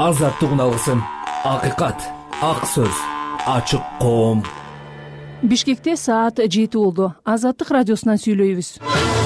азаттык уналысын, акыйкат, ак сөз, ачык коом. Бишкекте саат 7 болду. Азаттык радиосунан сүйлөйбүз.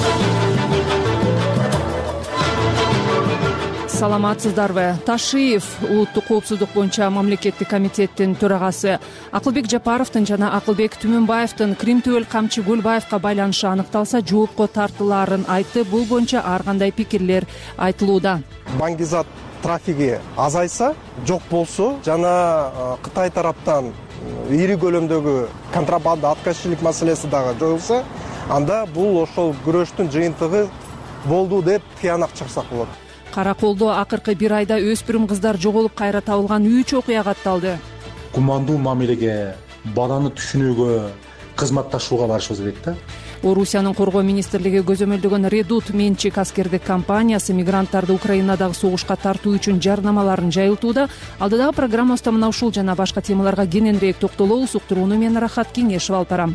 Саламатсыздарбы? Ташиев улуттук коопсуздук боюнча мамлекеттик комитеттин төрагасы Акылбек Жапаровдун жана Акылбек Түмөнбаевдин Крим Төбөл Камчы Гүлбаевга байланышы аныкталса жоопко тартылаарын айтты. Бул боюнча ар кандай пикирлер айтылууда. Баңгизат трафиги азайса, жок болсо жана Кытай тараптан ири көлөмдөгү контрабанда аткачылык маселеси дагы жоюлса, анда бул ошол күрөштүн жыйынтыгы болду деп тыянак чыксак болот. Караколдо акыркы бир айда өспүрүм кыздар жоголуп кайра табылган 3 окуя катталды. Кумандуу мамилеге, баланы түшүнүүгө, кызматташууга барышыбыз керек да. Орусиянын коргоо министрлиги көзөмөлдөгөн Редут менчик аскердик компаниясы мигранттарды Украинадагы согушка тартуу үчүн жарнамаларын жайылтууда. Алдыдагы программабызда мына ушул жана башка темаларга кененирээк токтолобуз. Уктурууну мен Рахат Кеңешев алып барам.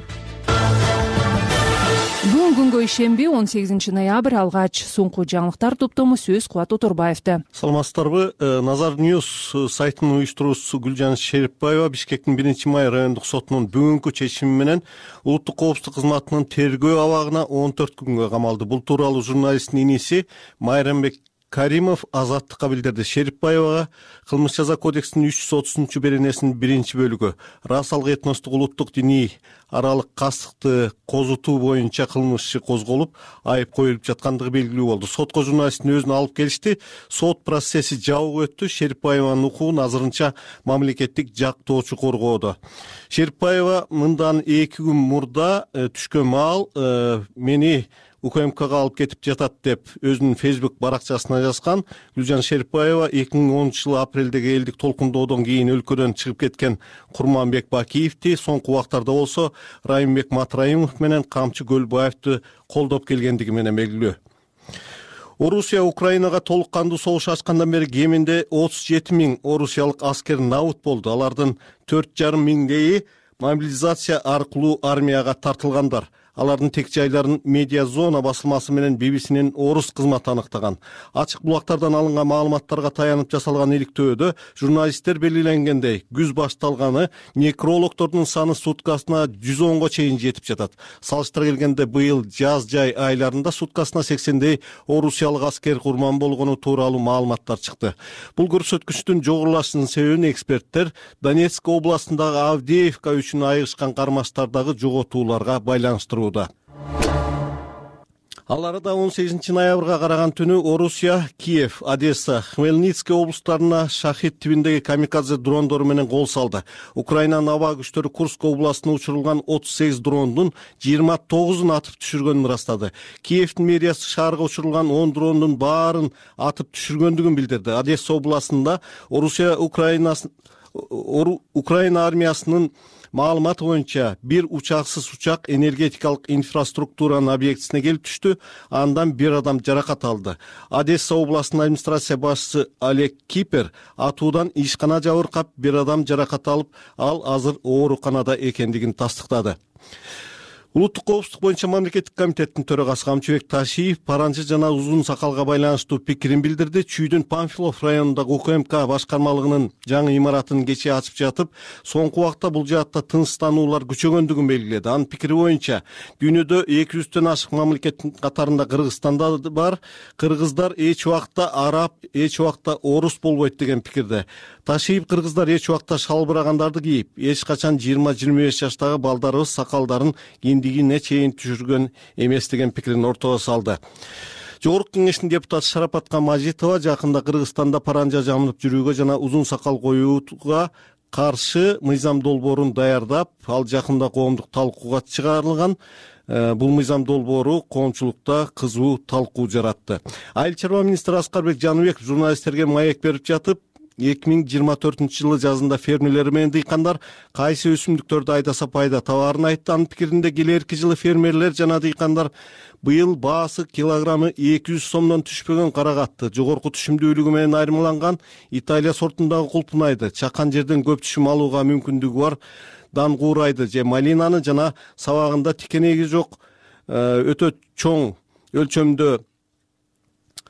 Бүгүн күнгө ишемби 18 ноябрь алгач соңку жаңылыктар топтому сөз Кубат Оторбаевда. Саламатсыздарбы? Назар Ньюс сайтынын уюштуруучусу Гүлжан Шериповаева Бишкектин 1-май райондук сотунун бүгүнкү чечими менен улуттук коопсуздук кызматынын тергөө абагына 14 күнгө камалды. Бул тууралуу журналисттин иниси Майрамбек Каримов азаттыкка билдирди. Шериповаева кылмыш жаза кодексинин 330-беренесинин 1-бөлүгү расалык этностук улуттук диний аралык кастыкты козутуу боюнча кылмыш козголуп, айып коюлуп жаткандыгы белгилүү болду. Сотко журналисттин өзүн алып келишти. Сот процесси жабык өттү. Шериповаеванын укугун азырынча мамлекеттик жактоочу коргоодо. Шериповаева мындан 2 күн мурда түшкөн маал мени УКМКга алып кетип жатат деп өзүнүн Facebook баракчасына жазган. Гүлжан Шериповаева 2010-жылы апрелдеги элдик толкундоодон кийин өлкөдөн чыгып кеткен Курманбек Бакиевди, соңку убактарда болсо Райымбек Матраимов менен Камчы Гөлбаевди колдоп келгендиги менен белгилүү. Орусия Украинага толук кандуу согуш ачкандан бери кеминде 37 000 орусиялык аскер набыт болду. Алардын 4,5 миңдейи мобилизация аркылуу армияга тартылгандар. Алардын тек жайларын Медиа Зона басылмасы менен BBC-нин орус кызматы аныктаган. Ачык булактардан алынган маалыматтарга таянып жасалган иликтөөдө журналисттер белгиленгендей күз башталганы некрологдордун саны суткасына 110го чейин жетип жатат. Салыштыра келгенде быйыл жаз-жай айларында суткасына 80дей орусиялык аскер курман болгону тууралуу маалыматтар чыкты. Бул көрсөткүчтүн жогорулашынын себебин эксперттер Донецк областындагы Авдеевка үчүн айыгышкан кармаштардагы жоготууларга байланыштыруу. Ал арада 18 ноябрга караган түнү Орусия, Киев, Одесса, Хмельницкий облустарына Шахид тибиндеги камикадзе дрондору менен кол салды. Украинанын аба күчтөрү Курск областына учурулган 38 дрондун 29-ун атып түшүргөнүн ырастады. Киевдин мэриясы шаарга учурулган 10 дрондун баарын атып түшүргөндүгүн билдирди. Одесса областында Украина армиясынын маалыматы боюнча бир учаксыз учак энергетикалык инфраструктуранын объектисине келип түштү. Андан бир адам жаракат алды. Одесса областынын администрация башчысы Олег Кипер атуудан ишкана жабыркап, бир адам жаракат алып, ал азыр ооруканада экендигин тастыктады. Улуттук коопсуздук боюнча мамлекеттик комитеттин төрагасы Камчыбек Ташиев паранчы жана узун сакалга байланыштуу пикирин билдирди. Чүйдүн Памфилов районундагы УКМК башкармалыгынын жаңы имаратын кечээ ачып жатып, соңку убакта бул жаатта тынчтануулар күчөгөндүгүн белгиледи. Анын пикири боюнча дүйнөдө 200дөн ашык мамлекеттин катарында Кыргызстан да бар. Кыргыздар эч убакта араб, эч убакта орус болбойт деген пикирде. Ташиев кыргыздар эч убакта шалбырагандарды кийип, эч качан 20-25 жаштагы балдарыбыз сакалдарын кийиндигине чейин түшүргөн эмес деген пикирин ортого салды. Жогорку кеңештин депутаты Шарапатка Мажитова жакында Кыргызстанда паранжа жамылып жүрүүгө жана узун сакал коюуга каршы мыйзам долбоорун даярдап, ал жакында коомдук талкууга чыгарылган. Бул мыйзам долбоору коомчулукта кызуу талкуу жаратты. Айыл чарба министри Аскарбек Жаныбеков журналисттерге маек берип жатып, 2024-жылы жазында фермерлер менен дыйкандар кайсы өсүмдүктөрдү айдаса пайда табаарын айтты. Анын пикиринде келерки жылы фермерлер жана дыйкандар быйыл баасы килограммы 200 сомдон түшпөгөн карагатты, жогорку түшүмдүүлүгү менен айырмаланган Италия сортундагы кулпунайды, чакан жерден көп түшүм алууга мүмкүндүгү бар даңгуурайды же малинаны жана сабагында тикенеги жок өтө чоң өлчөмдө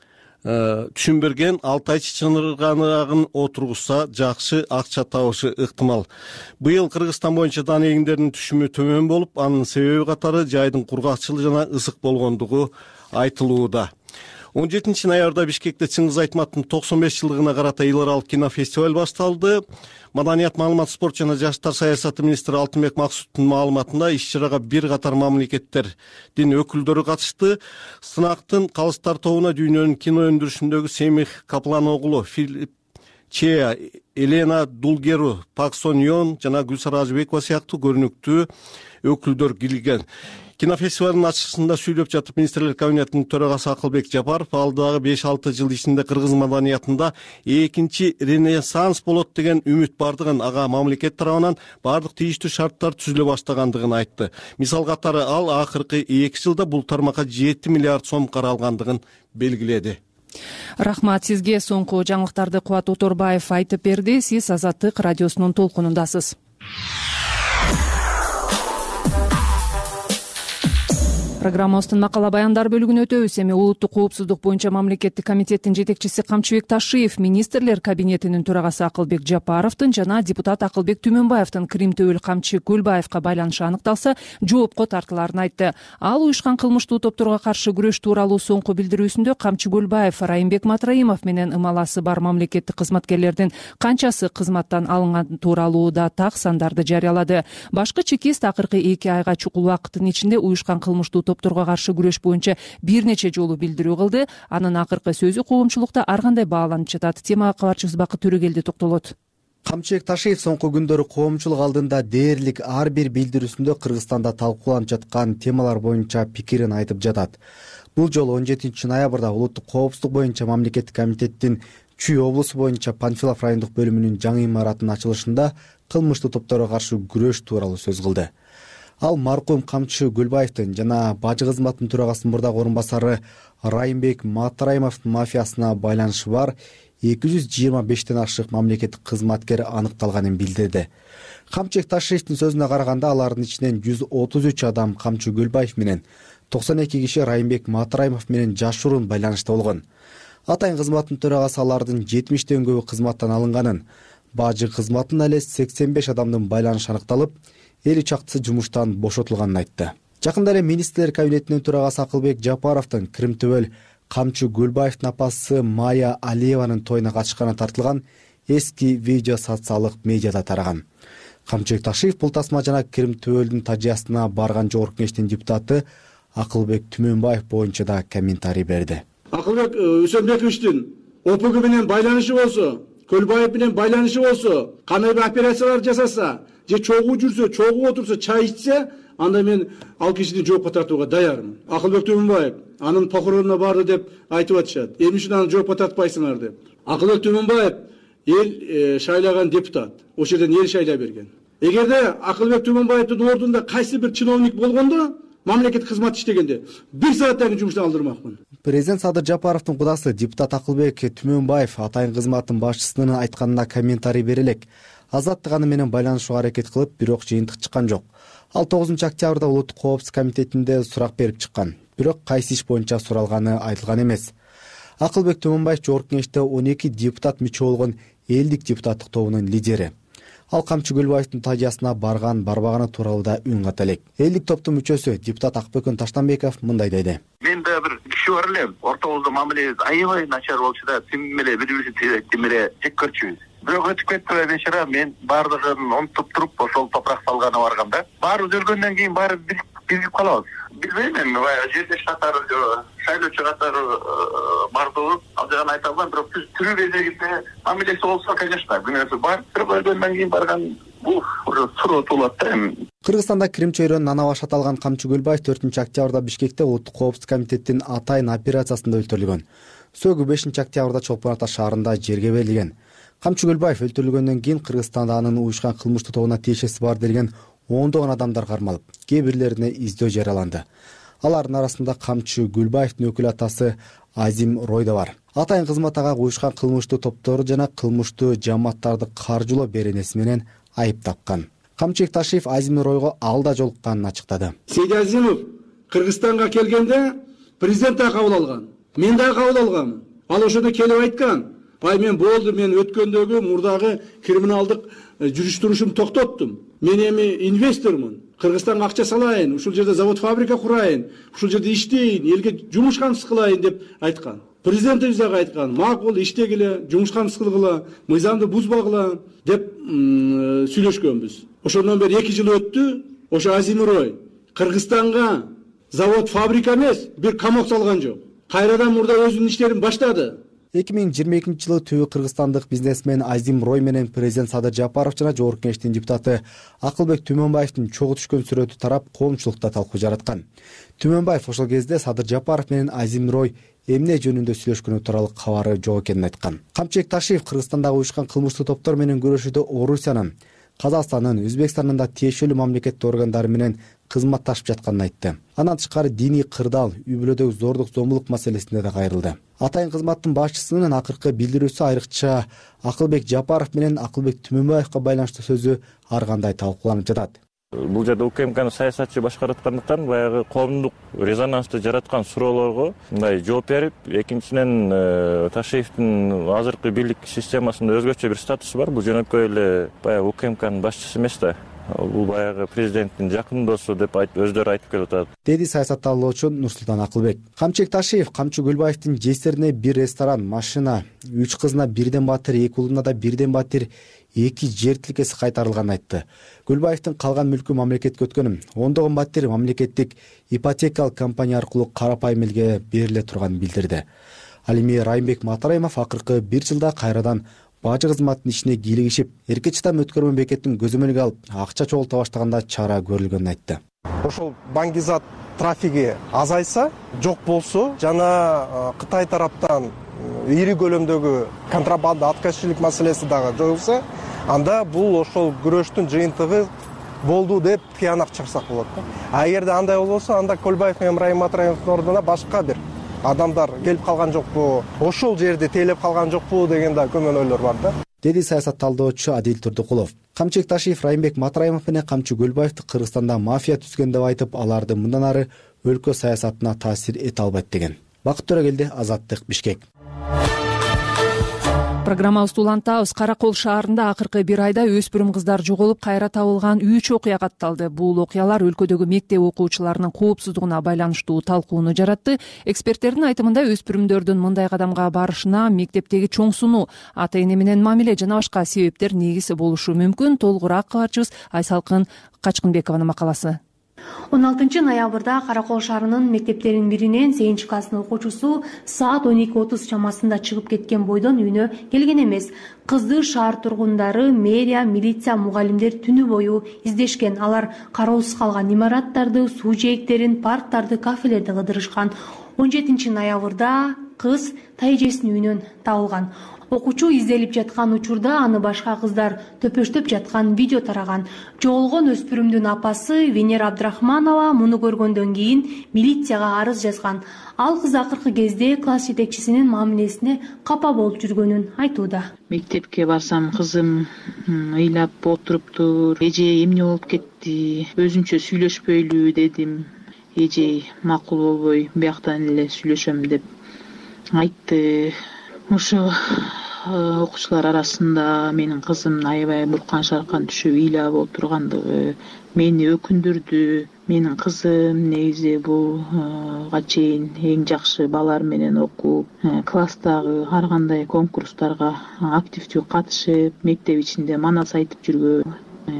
түшүн берген Алтай чыныгын отургузса жакшы акча табышы ыктымал. Быйыл Кыргызстан боюнча дан эгиндердин түшүмү төмөн болуп, анын себеби катары жайдын кургакчылыгы жана ысык болгондугу айтылууда. 17 ноябрда Бишкекте Чыңгыз Айтматовдун 95 жылдыгына карата эл аралык кинофестиваль башталды. Маданият, маалымат, спорт жана жаштар саясаты министри Алтынбек Максуттун маалыматында иш-чарага бир катар мамлекеттердин өкүлдөрү катышты. Сынактын калыстар тобуна дүйнөнүн кино өндүрүшүндөгү Семих Каплан оглу, Филипп Чеа, Елена Дулгеру, Пак Сон Йон жана Гүлсара Ажыбекова сыяктуу көрүнүктүү өкүлдөр кирген. Кинофестивалдын ачышында сүйлөп жатып министрлер кабинетинин төрагасы Акылбек Жапаров алдагы 5-6 жыл ичинде кыргыз маданиятында экинчи ренессанс болот деген үмүт бардыгын, ага мамлекет тарабынан бардык тийиштүү шарттар түзүлө баштагандыгын айтты. Мисал катары ал акыркы 2 жылда бул тармакка 7 миллиард сом каралгандыгын белгиледи. Рахмат сизге. Соңку жаңылыктарды Кубат Оторбаев айтып берди. Сиз Азаттык радиосунун толкунундасыз. Программабыздын макала баяндар бөлүгүнө өтөбүз. Эми улуттук коопсуздук боюнча мамлекеттик комитеттин жетекчиси Камчыбек Ташиев министрлер кабинетинин төрагасы Акылбек Жапаровдун жана депутат Акылбек Түмөнбаевдин Крим Төбөл Камчы Көлбаевка байланышы аныкталса, жоопко тартыларын айтты. Ал уюшкан кылмыштуу топторго каршы күрөш тууралуу соңку билдирүүсүндө Камчы Көлбаев, Райымбек Матраимов менен ымаласы бар мамлекеттик кызматкерлердин канчасы кызматтан алынган тууралуу да так сандарды жарыялады. Башкы чекист акыркы 2 айга чукул убакыттын ичинде уюшкан кылмыштуу топторго каршы күрөш боюнча бир нече жолу билдирүү кылды. Анын акыркы сөзү коомчулукта ар кандай бааланып жатат. Темага кабарчыбыз Бакыт Төрөгелди токтолот. Камчыбек Ташиев соңку күндөрү коомчулук алдында дээрлик ар бир билдирүүсүндө Кыргызстанда талкууланып жаткан темалар боюнча пикирин айтып жатат. Бул жолу 17 ноябрда улуттук коопсуздук боюнча мамлекеттик комитеттин Чүй облусу боюнча Панфилов райондук бөлүмүнүн жаңы имаратынын ачылышында кылмыштуу топторго каршы күрөш тууралуу сөз кылды. Ал маркум Камчы Көлбаевдин жана бажы кызматтын төрагасынын мурдагы орун басары Райымбек Матраимовдун мафиясына байланышы бар 225тен ашык мамлекеттик кызматкер аныкталганын билдирди. Камчыбек Ташиевдин сөзүнө караганда алардын ичинен 133 адам Камчы Көлбаев менен, 92 киши Райымбек Матраимов менен жашыруун байланышта болгон. Атайын кызматтын төрагасы алардын 70тен көбү кызматтан алынганын, бажы кызматына эле 85 адамдын байланышы аныкталып, 50 чактысы жумуштан бошотулганын айтты. Жакында эле министрлер кабинетинин төрагасы Акылбек Жапаровдун Крим Төбөл Камчы Көлбаевдин апасы Майя Алиеванын тоюна катышканы тартылган эски видео социалдык медиада тараган. Камчыбек Ташиев бул тасма жана Крим Төбөлдүн тажыясына барган жогорку кеңештин депутаты Акылбек Түмөнбаев боюнча да комментарий берди. Акылбек Үсөнбековичтин ОПГ менен байланышы болсо, Көлбаев менен байланышы болсо, кандай бир операциялар жасаса, же чогуу жүрсө, чогуу отурса, чай ичсе, анда мен ал кишини жоопко тартууга даярмын. Акылбек Түмөнбаев анын похоронуна барды деп айтып атышат. Эмне үчүн аны жоопко тартпайсыңар деп. Акылбек Түмөнбаев эл шайлаган депутат. Ошол жерден эл шайлай берген. Эгерде Акылбек Түмөнбаевдин ордунда кайсы бир чиновник болгондо, мамлекеттик кызмат иштегенде 1 сааттан кийин жумуштан алдырмакмын. Президент Садыр Жапаровдун кудасы депутат Акылбек Түмөнбаев атайын кызматтын башчысынын айтканына комментарий бере элек. Азаттык аны менен байланышууга аракет кылып, бирок жыйынтык чыккан жок. Ал 9-октябрда улуттук коопсуздук комитетинде сурак берип чыккан. Бирок кайсы иш боюнча суралганы айтылган эмес. Акылбек Түмөнбаев жогорку кеңеште 12 депутат мүчө болгон элдик депутаттык тобунун лидери. Ал Камчы Көлбаевдин тажыясына барбаганы тууралуу да үн ката элек. Элдик топтун мүчөсү депутат Акбөкөн Таштанбеков мындай деди. Мен да бир киши бар эле, ортобузда мамилебиз аябай начар болчу да, сиңим эле бири-бирибизди жек көрчүбүз. Бирок өтүп кетти бешара, мен бардыгын онтуп туруп, ошол топурак салганы барганда, баары жүргөндөн кийин баары билип калабыз. Билбейм мен, жерде катары, шайлоочу катары бардыгы, ал жагын айта албайм, бирок түрү кезегинде мамилеси болсо, конечно, күнөөсү бар. Бирок өлгөндөн кийин барган уже суроо туулат да эми. Кыргызстанда Крим чөйрөнүн ана башы аталган Камчы Көлбаев 4-октябрда Бишкекте улуттук коопсуздук комитеттин атайын операциясында өлтүрүлгөн. Сөгү 5-октябрда Чолпон Ата шаарында жерге берилген. Камчы Көлбаев өлтүрүлгөндөн кийин Кыргызстанда анын уюшкан кылмыштуу тобуна тиешеси бар делген ондогон адамдар кармалып, кээ бирлерине издөө жарыяланды. Алардын арасында Камчы Көлбаевдин өкүл атасы Азим Рой да бар. Атайын кызмат ага уюшкан кылмыштуу топтору жана кылмыштуу жамааттарды каржылоо беренеси менен айып тапкан. Камчыбек Ташиев Азим Ройго алда жолукканын ачыктады. Сейди Азимов Кыргызстанга келгенде президент да кабыл алган. Мен да кабыл алганмын. Ал ошондо келип айткан, мен болду, мен өткөндөгү мурдагы криминалдык жүрүш-турушумду токтоттум. Мен эми инвестормун. Кыргызстанга акча салайын, ушул жерде завод фабрика курайын, ушул жерде иштейин, элге жумуш камсыз кылайын деп айткан. Президентибиз дагы айткан, макул иштегиле, жумуш камсыз кылгыла, мыйзамды бузбагыла деп сүйлөшкөнбүз. Ошондон бери 2 жыл өттү. Ошо Азимрой Кыргызстанга завод фабрика эмес, бир камок салган жок. Кайрадан мурда өзүнүн иштерин баштады. 2022 жылы түбү кыргызстандык бизнесмен Азимрой менен президент Садыр Жапаров жана жогорку кеңештин депутаты Акылбек Түмөнбаевдин чогуу түшкөн сүрөтү тарап коомчулукта талкуу жараткан. Түмөнбаев ошол кезде Садыр Жапаров менен Азимрой эмне жөнүндө сүйлөшкөнү тууралуу кабары жок экенин айткан. Камчыбек Ташиев Кыргызстандагы уюшкан кылмыштуу топтор менен күрөшүүдө Орусиянын, Казакстандын, Өзбекстандын да тиешелүү мамлекеттик органдары менен кызматташып жатканын айтты. Андан тышкары диний кырдаал, үй-бүлөдөгү зордук зомбулук маселесине да кайрылды. Атайын кызматтын башчысынын акыркы билдирүүсү айрыкча Акылбек Жапаров менен Акылбек Түмөнбаевга байланыштуу сөзү ар кандай талкууланып жатат. Бул жерде УКМКны саясатчы башкарып аткандыктан баягы коомдук резонансты жараткан суроолорго мындай жооп берип, экинчиден Ташиевдин азыркы бийлик системасында өзгөчө бир статусу бар. Бул жөнөкөй эле баягы УКМКнын башчысы эмес да. Бул баягы президенттин жакын досу деп өздөрү айтып келип атат, деди саясаттаалоочу Нурсултан Акылбек. Камчыбек Ташиев Камчы Гүлбаевдин жестерине бир ресторан, машина, 3 кызына бирден батир, 2 уулуна да бирден батир 2 жер тилкеси кайтарылганын айтты. Гүлбаевдин калган мүлкү мамлекетке өткөнүн, ондогон батир мамлекеттик ипотекалык компания аркылуу карапайым элге бериле турганын билдирди. Ал эми Райымбек Матраимов акыркы 1 жылда кайрадан бажы кызматтын ишине кийлигишип, эрке чыдам өткөрмө бекетин көзөмөлгө алып, акча чогулта баштаганда чара көрүлгөнүн айтты. Ошол баңгизат трафиги азайса, жок болсо, жана Кытай тараптан ири көлөмдөгү контрабанда аткачылык маселеси дагы жоюлса, анда бул ошол күрөштүн жыйынтыгы болду деп тыянак чыксак болот. Эгерде андай болбосо, анда Көлбаев менен Райым Матраимовдун ордуна башка бир адамдар келип калган жокпу, ошол жерде тейлеп калган жокпу деген да көмөнөйлөр бар да, деди саясаттаалдоочу Адил Турдукулов. Камчыбек Ташиев Райымбек Матраимов менен Камчы Гүлбаевди Кыргызстанда мафия түзгөн деп айтып, аларды мындан ары өлкө саясатына таасир эте албайт деген. Бакыт Төрөгелди, Азаттык, Бишкек. Программабызды улантабыз. Каракол шаарында акыркы 1 айда өспүрүм кыздар жоголуп, кайра табылган 3 окуя катталды. Бул окуялар өлкөдөгү мектеп окуучуларынын коопсуздугуна байланыштуу талкууну жаратты. Эксперттердин айтымында өспүрүмдөрдүн мындай кадамга барышына мектептеги чоң сунуу, ата эне менен мамиле жана башка себептер негиз болушу мүмкүн. Толугураак кабарчыбыз Айсалкын Качкынбекованын макаласы. 16 ноябрда Каракол шаарынын мектептеринин биринен 8 класстын окуучусу саат 12:30 чамасында чыгып кеткен бойдон үйүнө келген эмес. Кызды шаар тургундары, мэрия, милиция, мугалимдер түнү бою издешкен. Алар кароосуз калган имараттарды, суу жээктерин, парктарды, кафелерди кыдырышкан. 17 ноябрда кыз тайэжесинин үйүнөн табылган. Окуучу изделип жаткан учурда аны башка кыздар төпөштөп жаткан видео тараган. Жоголгон өспүрүмдүн апасы Венера Абдрахманова муну көргөндөн кийин милицияга арыз жазган. Ал кыз акыркы кезде класс жетекчисинин мамилесине капа болуп жүргөнүн айтууда. Мектепке барсам кызым ыйлап отуруптур. Эже эмне болуп кетти? Өзүнчө сүйлөшпөйлү дедим. Эже макул болбой бияктан эле сүйлөшөм деп айтты. Ошо окуучулар арасында менин кызым аябай буркан шаркан түшүп ыйлап отургандыгы мени өкүндүрдү. Менин кызым негизи буга чейин эң жакшы балдар менен окуп, класстагы ар кандай конкурстарга активдүү катышып, мектеп ичинде манас айтып жүргөн.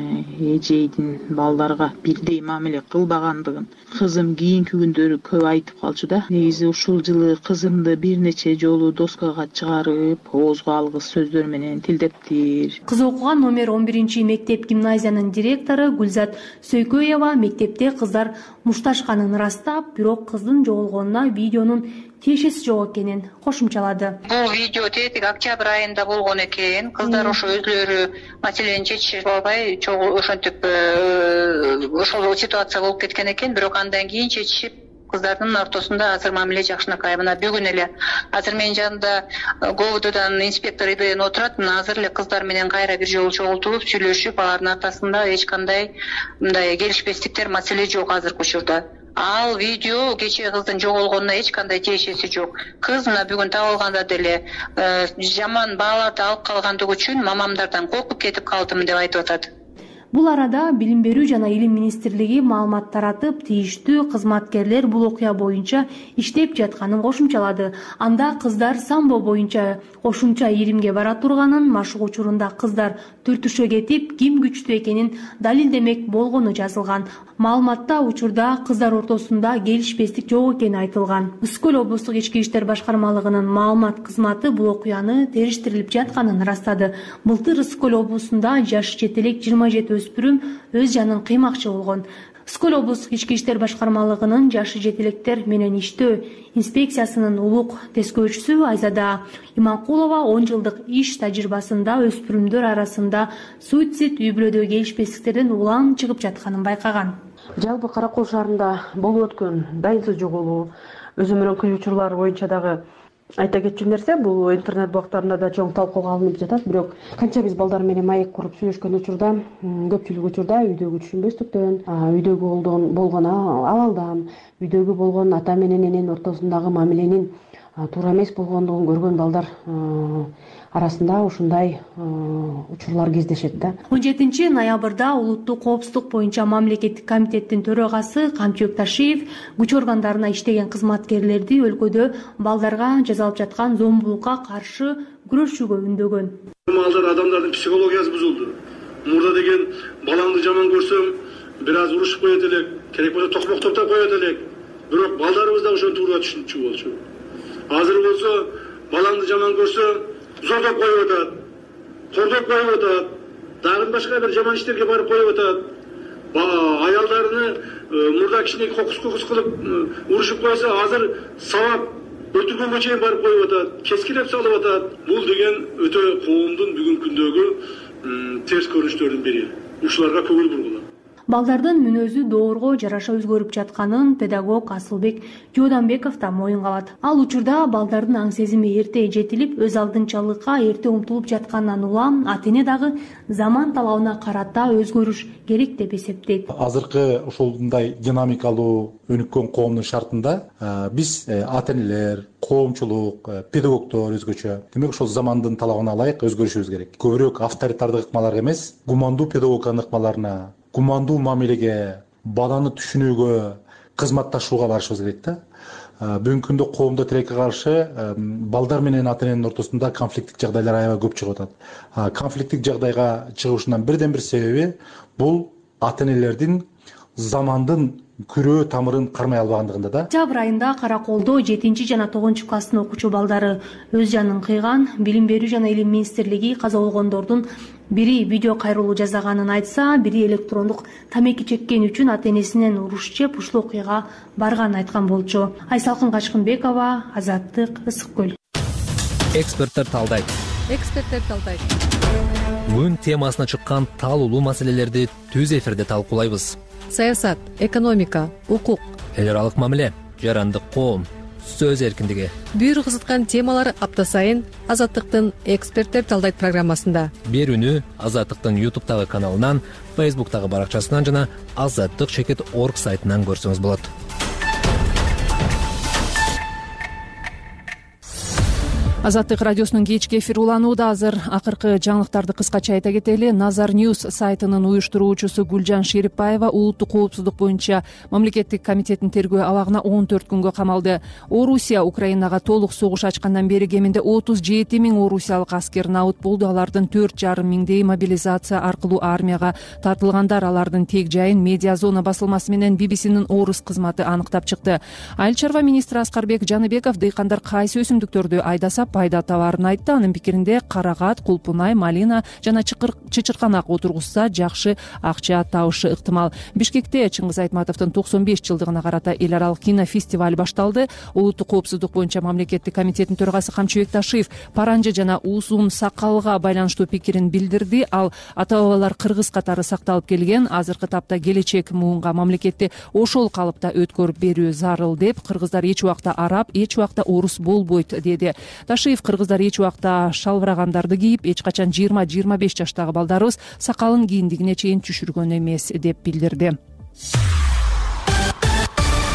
Эжейдин балдарга бирдей мамиле кылбагандыгын кызым кийинки күндөрү көп айтып калчу да. Негизи ушул жылы кызымды бир нече жолу доскага чыгарып, оозго алгыс сөздөр менен тилдептир. Кыз окуган номер 11 мектеп гимназиянын директору Гүлзат Сөйкөева мектепте кыздар мушташканын ырастап, бирок кыздын жоголгонуна видеонун тиешеси жок экенин кошумчалады. Бул видео тетик октябрь айында болгон экен. Кыздар ошо өзлөрү маселени чечишип албай, ошентип ошол ситуация болуп кеткен экен. Бирок андан кийин чечишип, кыздардын ортосунда азыр мамиле жакшынакай. Мына бүгүн эле азыр менин жанымда ГОВДдан инспектор ИБН отурат. Азыр эле кыздар менен кайра бир жолу чогултулуп сүйлөшүп, алардын ортосунда эч кандай мындай келишпестиктер, маселе жок азыркы учурда. ал видео кечээ кыздын жоголгонуна эч кандай тиешеси жок. Кыз мына бүгүн табылганда деле жаман бааларды алып калгандыгы үчүн мамамдардан коркуп кетип калдым деп айтып атат. Бул арада Билим берүү жана Илим министрлиги маалымат таратып, тийиштүү кызматкерлер бул окуя боюнча иштеп жатканын кошумчалады. Анда кыздар самбо боюнча кошумча иримге бара турганын, машык учурунда кыздар түртүшө кетип, ким күчтүү экенин далилдемек болгону жазылган. Маалыматта учурда кыздар ортосунда келишпестик жок экени айтылган. Ыскөл облустук ички иштер башкармалыгынын маалымат кызматы бул окуяны териштирилип жатканын ырастады. Былтыр Ыскөл облусунда жаш жетелек 27 өспүрүм өз жанын кыймакчы болгон. Ыскөл облустук ички иштер башкармалыгынын жашы жетелектер менен иштөө инспекциясынын улук тескөөчүсү Айзада Иманкулова 10 жылдык иш тажрыйбасында өспүрүмдөр арасында суицид, үй-бүлөдөгү келишпестиктердин улам чыгып жатканын байкаган. Жалпы Каракол шаарында болуп өткөн дайынсыз жоголуу, өзүмөрөн кыю учурлар боюнча дагы айта кетчү нерсе, бул интернет бактарында да чоң талкууга алынып жатат. Бирок канча биз балдар менен маек куруп сүйлөшкөн учурда, көпчүлүк учурда үйдөгү түшүнбөстүктөн, үйдөгү болгон абалдан, үйдөгү болгон ата менен эненин ортосундагы мамиленин туура эмес болгондугун көргөн балдар арасында ушундай учурлар кездешет да. 17 ноябрда улуттук коопсуздук боюнча мамлекеттик комитеттин төрагасы Камчыбек Ташиев күч органдарына иштеген кызматкерлерди өлкөдө балдарга жасалып жаткан зомбулукка каршы күрөшүүгө үндөгөн. Малдар адамдардын психологиясы бузулду. Мурда деген балаңды жаман көрсөң, бир аз урушуп коет элек, керек болсо токмоктоп да коет элек. Бирок балдарыбыз да ошону туура түшүнчү болчу. Азыр болсо балаңды жаман көрсөң, зордоп коюп атат, кордоп коюп атат, дагы башка бир жаман иштерге барып коюп атат. Аялдарыны мурда кичине кокус кылып урушуп койсо, азыр сабап өлтүргөнгө чейин барып коюп атат, кескилеп салып атат. Бул деген өтө коомдун бүгүнкү күндөгү терс көрүнүштөрдүн бири. Ушуларга көңүл бургула. Балдардын мүнөзү доорго жараша өзгөрүп жатканын педагог Асылбек Жууданбеков да моюнга алат. Ал учурда балдардын аң сезими эрте жетилип, өз алдынчалыкка эрте умтулуп жатканынан улам ата-эне дагы заман талабына карата өзгөрүш керек деп эсептейт. Азыркы ушундай динамикалуу өнүккөн коомдун шартында биз ата-энелер, коомчулук, педагогдор өзгөчө, демек ошол замандын талабына ылайык өзгөрүшүбүз керек. Көбүрөөк авторитардык ыкмаларга эмес, гумандуу педагогиканын ыкмаларына, гумандуу мамилеге, баланы түшүнүүгө, кызматташууга барышыбыз керек да. Бүгүнкү күндө коомдо тилекке каршы балдар менен ата-эненин ортосунда конфликттик жагдайлар аябай көп чыгып атат. Конфликттик жагдайга чыгышынын бирден бир себеби бул ата-энелердин замандын күрөө тамырын кармай албагандыгында да. Октябрь айында Караколдо 7 жана 9 класстын окуучу балдары өз жанын кыйган. Билим берүү жана Илим министрлиги каза болгондордун бири видео кайрылуу жасаганын айтса, бири электрондук тамеки чеккен үчүн ата-энесинен уруш жеп ушул окуяга барганын айткан болчу. Айсалкын Качкынбекова, Азаттык, Ысык көл. Эксперттер талдайт. Күн темасына чыккан талуулуу маселелерди түз эфирде талкуулайбыз. Саясат, экономика, укук, эл аралык мамиле, жарандык коом, сөз эркиндиги. Бир кызыткан темалар апта сайын Азаттыктын эксперттер талдайт программасында. Берүүнү Азаттыктын YouTube'тагы каналынан, Facebook'тагы баракчасынан жана azattik.org сайтынан көрсөңүз болот. Азаттык радиосунун кечки эфир уланууда. Азыр акыркы жаңылыктарды кыскача айта кетели. Назар News сайтынын уюштуруучусу Гүлжан Шерипбаева улуттук коопсуздук боюнча мамлекеттик комитеттин тергөө абагына 14 күнгө камалды. Орусия Украинага толук согуш ачкандан бери кеминде 37 000 орусиялык аскер набыт болду. Алардын 4,5 миңдей мобилизация аркылуу армияга тартылгандар. Алардын тег жайын Медиа Зона басылмасы менен BBC'нин орус кызматы аныктап чыкты. Айыл чарба министри Аскарбек Жаныбеков дыйкандар кайсы өсүмдүктөрдү айдаса пайда табарын айтты. Анын пикиринде карагат, кулпунай, малина жана чычырканак отургузса жакшы акча табышы ыктымал. Бишкекте Чыңгыз Айтматовдун 95 жылдыгына карата эл аралык кинофестиваль башталды. Улуттук коопсуздук боюнча мамлекеттик комитеттин төрагасы Камчыбек Ташиев паранжы жана узун сакалга байланыштуу пикирин билдирди. Ал ата-бабалар кыргыз катары сакталып келген, азыркы тапта келечек муунга мамлекетти ошол калыпта өткөрүп берүү зарыл деп, кыргыздар эч убакта араб, эч убакта орус болбойт деди. Ташиев кыргыздар эч убакта шалбырагандарды кийип, эч качан 20-25 жаштагы балдарыбыз сакалын кийиндигине чейин түшүргөн эмес деп билдирди.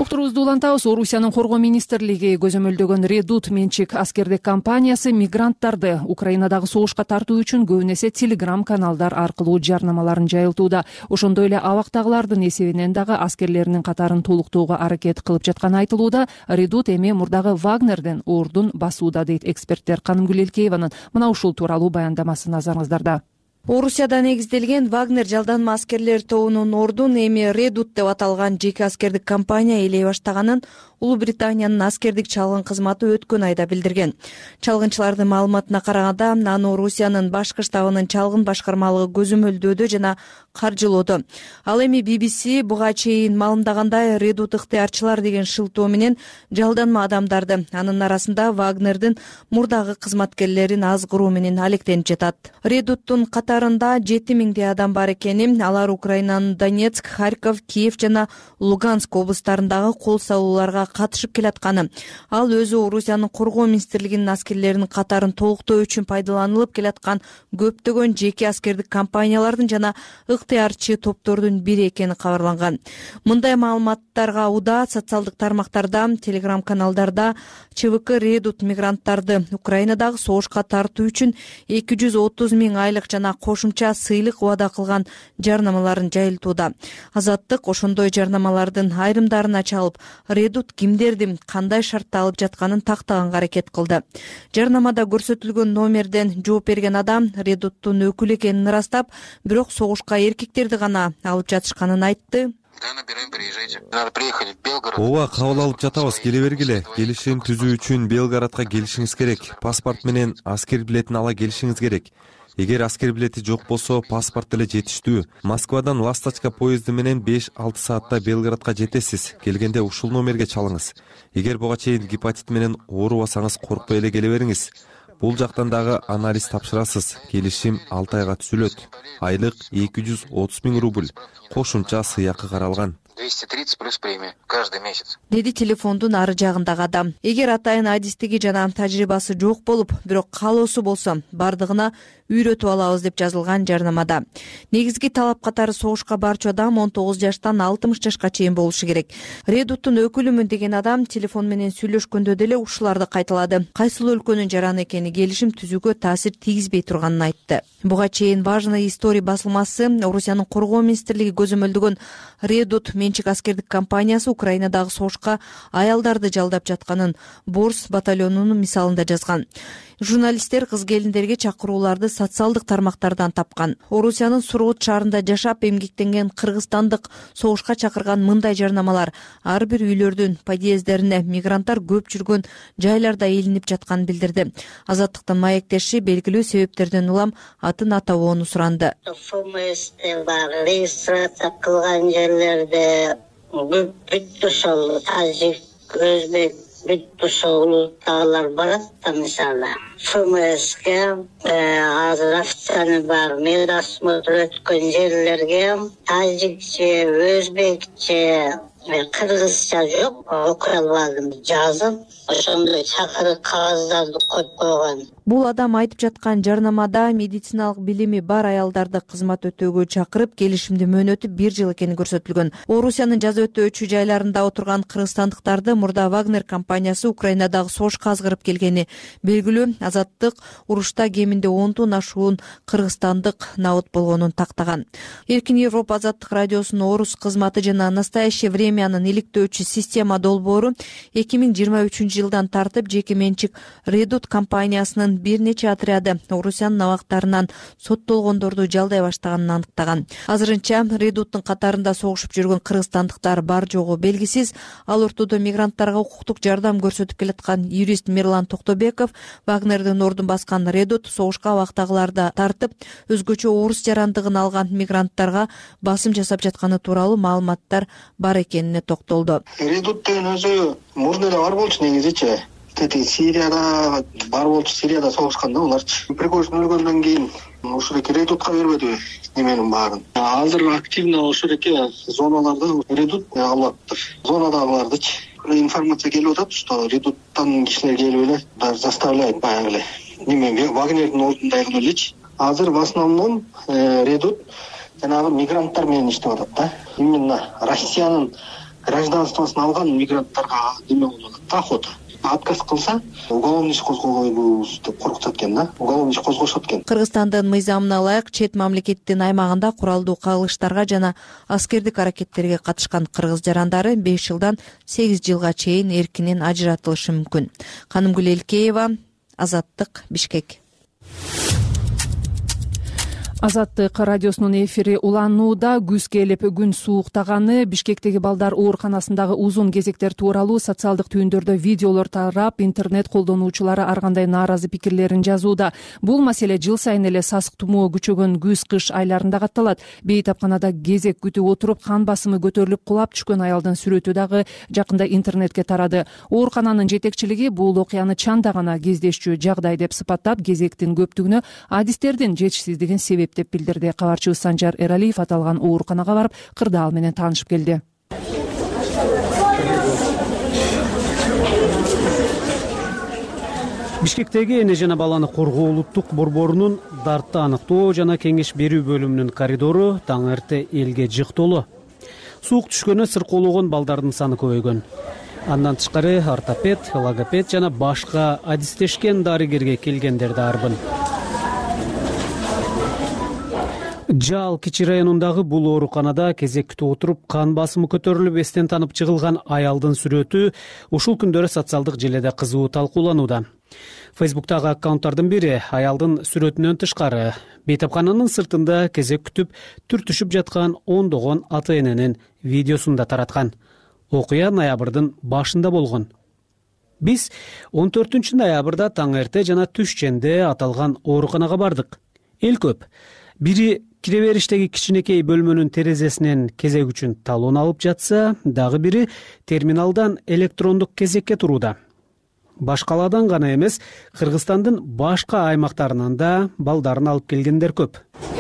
Уктурубузду улантабыз. Орусиянын коргоо министрлиги көзөмөлдөгөн Редут менчик аскердик компаниясы мигранттарды Украинадагы согушка тартуу үчүн көбүн эсе Telegram каналдар аркылуу жарнамаларын жайылтууда. Ошондой эле абактагылардын эсебинен дагы аскерлеринин катарын толуктоого аракет кылып жатканы айтылууда. Редут эми мурдагы Вагнердин ордун басууда дейт эксперттер. Канымгүл Элкееванын мына ушул тууралуу баяндамасы назарыңыздарда. Орусияда негизделген Вагнер жалданма аскерлер тобунун ордун эми Редут деп аталган жеке аскердик компания ээлей баштаганын Улуу Британиянын аскердик чалгын кызматы өткөн айда билдирген. Чалгынчылардын маалыматына караганда, аны Орусиянын башкы штабынын чалгын башкармалыгы көзөмөлдөөдө жана каржылоодо. Ал эми BBC буга чейин маалымдагандай, Редут ыктыярчылар деген шылтоо менен жалданма адамдарды, анын арасында Вагнердин мурдагы кызматкерлерин азгыруу менен алектенип жатат. Редуттун катарында 7000 адам бар экени, алар Украинанын Донецк, Харьков, Киев жана Луганск облустарындагы кол салууларга катышып келатканы. Ал өзү Орусиянын коргоо министрлигинин аскерлеринин катарын толуктоо үчүн пайдаланылып келаткан көптөгөн жеке аскердик компаниялардын жана ыктыярчы топтордун бири экени кабарланган. Мындай маалыматтарга уда социалдык тармактарда, Telegram каналдарда ЧВК Редут мигранттарды Украинадагы согушка тартуу үчүн 230 000 айлык жана кошумча сыйлык убада кылган жарнамаларын жайылтууда. Азаттык ошондой жарнамалардын айрымдарына чалып, Редут кимдерди кандай шартта алып жатканын тактаганга аракет кылды. Жарнамада көрсөтүлгөн номерден жооп берген адам Редуттун өкүлү экенин ырастап, бирок согушка эркектерди гана алып жатышканын айтты. Ооба, кабыл алып жатабыз, келе бергиле. Келишим түзүү үчүн Белградка келишиңиз керек. Паспорт менен аскер билетин ала келишиңиз керек. Эгер аскер билети жок болсо, паспорт деле жетиштүү. Москвадан Ласточка поезди менен 5-6 саатта Белградка жетесиз. Келгенде ушул номерге чалыңыз. Эгер буга чейин гепатит менен оорубасаңыз, коркпой эле келе бериңиз. Бул жактан дагы анализ тапшырасыз. Келишим 6 айга түзүлөт. Айлык 230 000 рубль. Кошумча сыйакы каралган. 230 плюс премия каждый месяц. Деди телефондун ары жагындагы адам. Эгер атайын адистиги жана тажрыйбасы жок болуп, бирок каалоосу болсо, бардыгына үйрөтүп алабыз деп жазылган жарнамада. Негизги талап катары согушка барчу адам 19 жаштан 60 жашка чейин болушу керек. Редуттун өкүлүмүн деген адам телефон менен сүйлөшкөндө деле ушуларды кайталады. Кайсыл өлкөнүн жараны экени келишим түзүүгө таасир тийгизбей турганын айтты. Буга чейин Важная история басылмасы Орусиянын коргоо министрлиги көзөмөлдөгөн Редут менчик аскердик компаниясы Украинадагы согушка аялдарды жалдап жатканын Борс батальонунун мисалында жазган. Журналисттер кыз келиндерге чакырууларды социалдык тармактардан тапкан. Орусиянын Сургут шаарында жашап эмгектенген кыргызстандык согушка чакырган мындай жарнамалар ар бир үйлөрдүн подъезддерине мигранттар көп жүргөн жайларда илинип жатканын билдирди. Азаттыктын маектеши белгилүү себептерден улам атын атабоону суранды. Регистрация кылган жерлерде бүт ошол тажик, өзбек, бүт ошол улуттагылар барат да, мисалы. ФМСке азыр официальный бар медосмотр өткөн жерлерге тажикче, өзбекче, кыргызча жок, окуй албадым. Жазып, ошондой чакырык кагаздарды коюп койгон. Бул адам айтып жаткан жарнамада медициналык билими бар аялдарды кызмат өтөөгө чакырып, келишимди мөөнөтү 1 жыл экени көрсөтүлгөн. Орусиянын жаза өтөөчү жайларында отурган кыргызстандыктарды мурда Вагнер компаниясы Украинадагы согушка азгырып келгени белгилүү. Азаттык урушта кеминде 10 тонн ашуун кыргызстандык набыт болгонун тактаган. Эркин Европа азаттык радиосунун орус кызматы жана Настоящее времянын иликтөөчү система долбоору 2023 жылдан тартып жеке менчик Редут компаниясынын бир нече отряды Орусиянын абактарынан соттолгондорду жалдай баштаганын аныктаган. Азырынча Редуттун катарында согушуп жүргөн кыргызстандыктар бар жогу белгисиз. Ал ортодо мигранттарга укуктук жардам көрсөтүп келаткан юрист Мирлан Токтобеков Вагнердин ордун баскан Редут согушка абактагыларды тартып, өзгөчө орус жарандыгын алган мигранттарга басым жасап жатканы тууралуу маалыматтар бар экенине токтолду. Редут деген өзү мурда эле бар болчу негизичи. Сирияда бар болчу, Сирияда согушканда уларчы. Пригожин өлгөндөн кийин ушуреке Редутка бербеди неменин баарын. Азыр активно ушуреке зоналарда Редут алаттыр. Зонадагылардычы информация келип атат, что Редуттан кишилер келип эле даже заставляет баягы эле. Вагнердин ордундагы элечи. Азыр в основном Редут жанагы мигранттар менен иштеп атат да. Именно Россиянын гражданствосын алган мигранттарга неме болуп атат да, охота. Отказ кылса уголовный иш козгобойбуз деп коркутат экен да, уголовный иш козгошот экен. Кыргызстандын мыйзамына ылайык чет мамлекеттин аймагында куралдуу кагылыштарга жана аскердик аракеттерге катышкан кыргыз жарандары 5 жылдан 8 жылга чейин эркинен ажыратылышы мүмкүн. Канымгүл Элкеева, Азаттык, Бишкек. Азаттык радиосунун эфири уланууда. Күз келип күн сууктаганы, Бишкектеги балдар ооруканасындагы узун кезектер тууралуу социалдык түйүндөрдө видеолор тарап, интернет колдонуучулары ар кандай нааразы пикирлерин жазууда. Бул маселе жыл сайын эле сасык тумоо күчөгөн күз-кыш айларында катталат. Бейтапканада кезек күтүп отуруп кан басымы көтөрүлүп кулап түшкөн аялдын сүрөтү дагы жакында интернетке тарады. Оорукананын жетекчилиги бул окуяны чанда гана кездешчү жагдай деп сыпаттап, кезектин көптүгүнө адистердин жетишсиздигин себеп деп билдирди. Кабарчыбыз Санжар Эралиев аталган ооруканага барып, кырдаал менен таанышып келди. Бишкектеги эне жана баланы коргоо улуттук борборунун дартты аныктоо жана кеңеш берүү бөлүмүнүн коридору таң эрте элге жыктолу. Суук түшкөнү сыркоологон балдардын саны көбөйгөн. Андан тышкары ортопед, логопед жана башка адистешкен дарыгерге келгендер да арбын. Жал Кичи районундагы бул ооруканада кезек күтүп отуруп, кан басымы көтөрүлүп, эстен танып жыгылган аялдын сүрөтү ушул күндөрү социалдык желеде кызуу талкууланууда. Фейсбуктагы аккаунттардын бири аялдын сүрөтүнөн тышкары бейтапкананын сыртында кезек күтүп түртүшүп жаткан ондогон ата-эненин видеосун да тараткан. Окуя ноябрдын башында болгон. Биз 14 ноябрда таң эрте жана түш ченде аталган ооруканага бардык. Эл көп. Бири киребериштеги кичинекей бөлмөнүн терезесинен кезек үчүн талон алып жатса, дагы бири терминалдан электрондук кезекке турууда. Башкаладан гана эмес, Кыргызстандын башка аймактарынан да балдарын алып келгендер көп.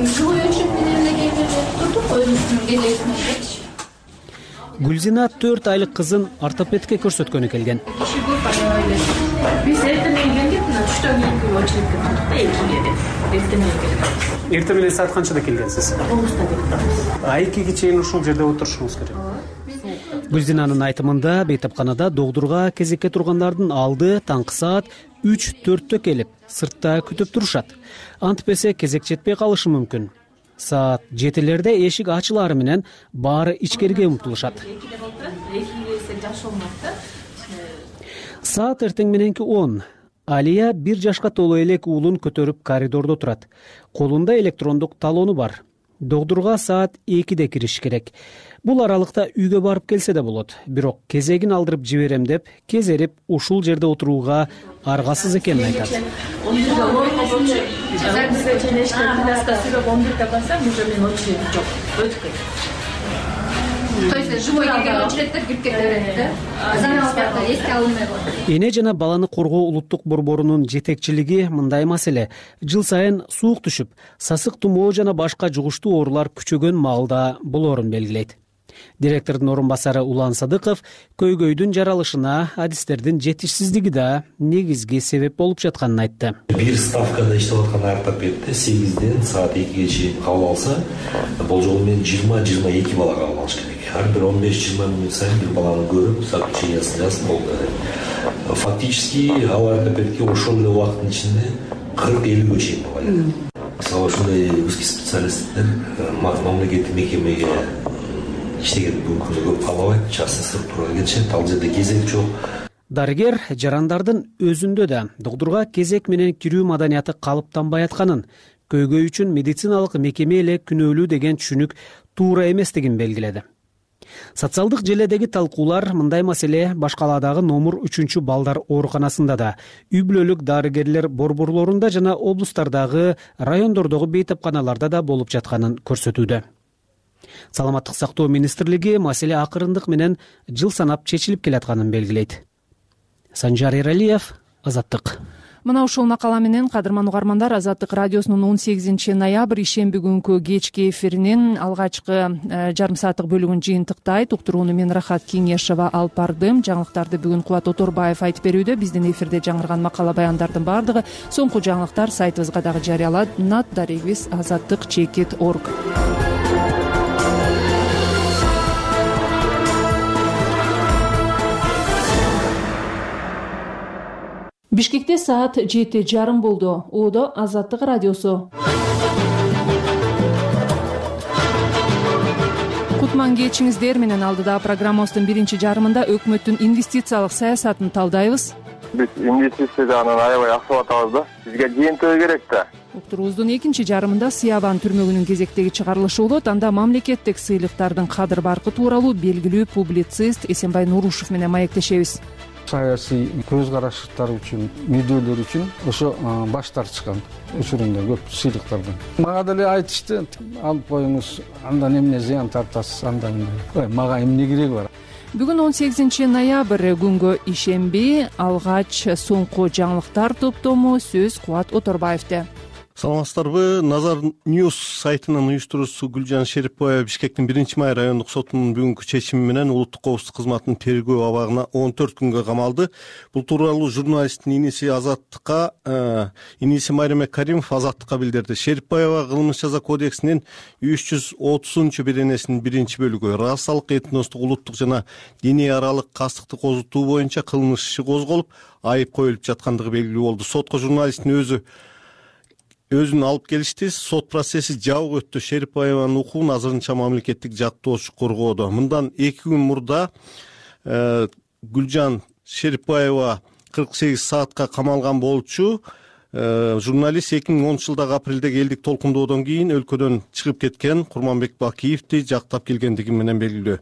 Гүлзина 4 айлык кызын ортопедке көрсөткөнү келген. Биз эртең келгендик, мына 3төн кийинки очередке турдук да, 2-ге деп. Эртең менен саат канчада келгенсиз? 9-та келдим. 2-ге чейин ушул жерде отурушуңуз керек. Гүлзинанын айтымында бейтапканада догдурга кезекке тургандардын алды таңкы саат 3-4тө келип, сыртта күтүп турушат. Антпесе кезек жетпей калышы мүмкүн. Саат 7-лерде эшик ачылары менен баары ичкерге умтулушат. Саат эртең мененки 10. Алия 1 жашка толо элек уулун көтөрүп коридордо турат. Колунда электрондук талону бар. Догдурга саат 2-де кириш керек. Бул аралыкта үйгө барып келсе да болот. Бирок кезегин алдырып жиберем деп, кезерип ушул жерде отурууга аргасыз экенин айтат. Эне жана баланы коргоо улуттук борборунун жетекчилиги мындай маселе: жыл сайын суук түшүп, сасык тумоо жана башка жугуштуу оорулар күчөгөн маалда болоорун белгилейт. Директордун орун басары Улан Садыков көйгөйдүн жаралышына адистердин жетишсиздиги да негизги себеп болуп жатканын айтты. Бир ставкада иштеп аткан ортопедде 8-ден саат 2-ге чейин кабыл алса, болжол менен 20-22 бала кабыл алыш керек. Ар бир 15-20 мүнөт сайын бир баланы көрүп, заключениясын жазып болду. Фактически ал ортопедке ошол эле убакыттын ичинде 40-50 чейин бала. Мисалы ушундай узкий специалисттер мамлекеттик мекемеге иштеген мүмкүндүгү көп калабайт, частный структурага кетишет, ал жерде кезек жок. Дарыгер жарандардын өзүндө да догдурга кезек менен кирүү маданияты калыптанбай атканын, көйгөй үчүн медициналык мекеме эле күнөөлүү деген түшүнүк туура эместигин белгиледи. Социалдык желедеги талкуулар мындай маселе Башкаладагы номер 3 балдар ооруканасында да, үй бүлөлүк дарыгерлер борборлорунда жана облустардагы райондордогу бейтапканаларда да болуп жатканын көрсөтүүдө. Саламаттык сактоо министрлиги маселе акырындык менен жыл санап чечилип келатканын белгилейт. Санжар Эралиев, Азаттык. Мына ушул макала менен кадырман угармандар, Азаттык радиосунун 18 ноябрь ишемби күнкү кечки эфиринин алгачкы жарым сааттык бөлүгүн жыйынтыктайт. Уктурууну мен Рахат Кеңешова алып бардым. Жаңылыктарды бүгүн Кубат Оторбаев айтып берүүдө. Биздин эфирде жаңырган макала баяндардын бардыгы соңку жаңылыктар сайтыбызга дагы жарыяланат. Дарегибиз azattik.org. Бишкекте саат 7:30 болду. Оодо Азаттык радиосу. Кутман кечиңиздер менен алдыда программабыздын биринчи жарымында өкмөттүн инвестициялык саясатын талдайбыз. Биз инвестициядан аябай аксап атабыз да. Бизге жыйынтыгы керек да. Уктуруубуздун экинчи жарымында Сыябан түрмөгүнүн кезектеги чыгарылышы болот. Анда мамлекеттик сыйлыктардын кадыр баркы тууралуу белгилүү публицист Эсенбай Нурушев менен маектешебиз. Саясий көз караштар үчүн, мүдделер үчүн ошо баш тартышкан учурунда көп сыйлыктардан. Мага деле айтышты, алып коюңуз, андан эмне зыян тартасыз, андан мага эмне кереги бар. Бүгүн 18 ноябрь күнгө ишенби, алгач соңку жаңылыктар топтому сөз Кубат Оторбаевде. Саламатсыздарбы? Назар Ньюс сайтынын уюштуруучусу Гүлжан Шерипбаева Бишкектин 1-май райондук сотунун бүгүнкү чечими менен улуттук коопсуздук кызматынын тергөө абагына 14 күнгө камалды. Бул тууралуу журналисттин иниси Майрамбек Каримов Азаттыкка билдирди. Шерипбаева Кылмыш жаза кодексинин 330-беренесинин 1-бөлүгү расалык, этностук, улуттук жана диний аралык кастыкты козутуу боюнча кылмыш иши козголуп, айып коюлуп жаткандыгы белгилүү болду. Сотко журналисттин өзүн алып келишти. Сот процесси жабык өттү. Шерипбаеванын укугун азырынча мамлекеттик жактоочу коргоодо. Мындан 2 күн мурда Гүлжан Шерипбаева 48 саатка камалган болчу. Журналист 2010-жылдагы апрелдеги элдик толкундоодон кийин өлкөдөн чыгып кеткен Курманбек Бакиевди жактап келгендиги менен белгилүү.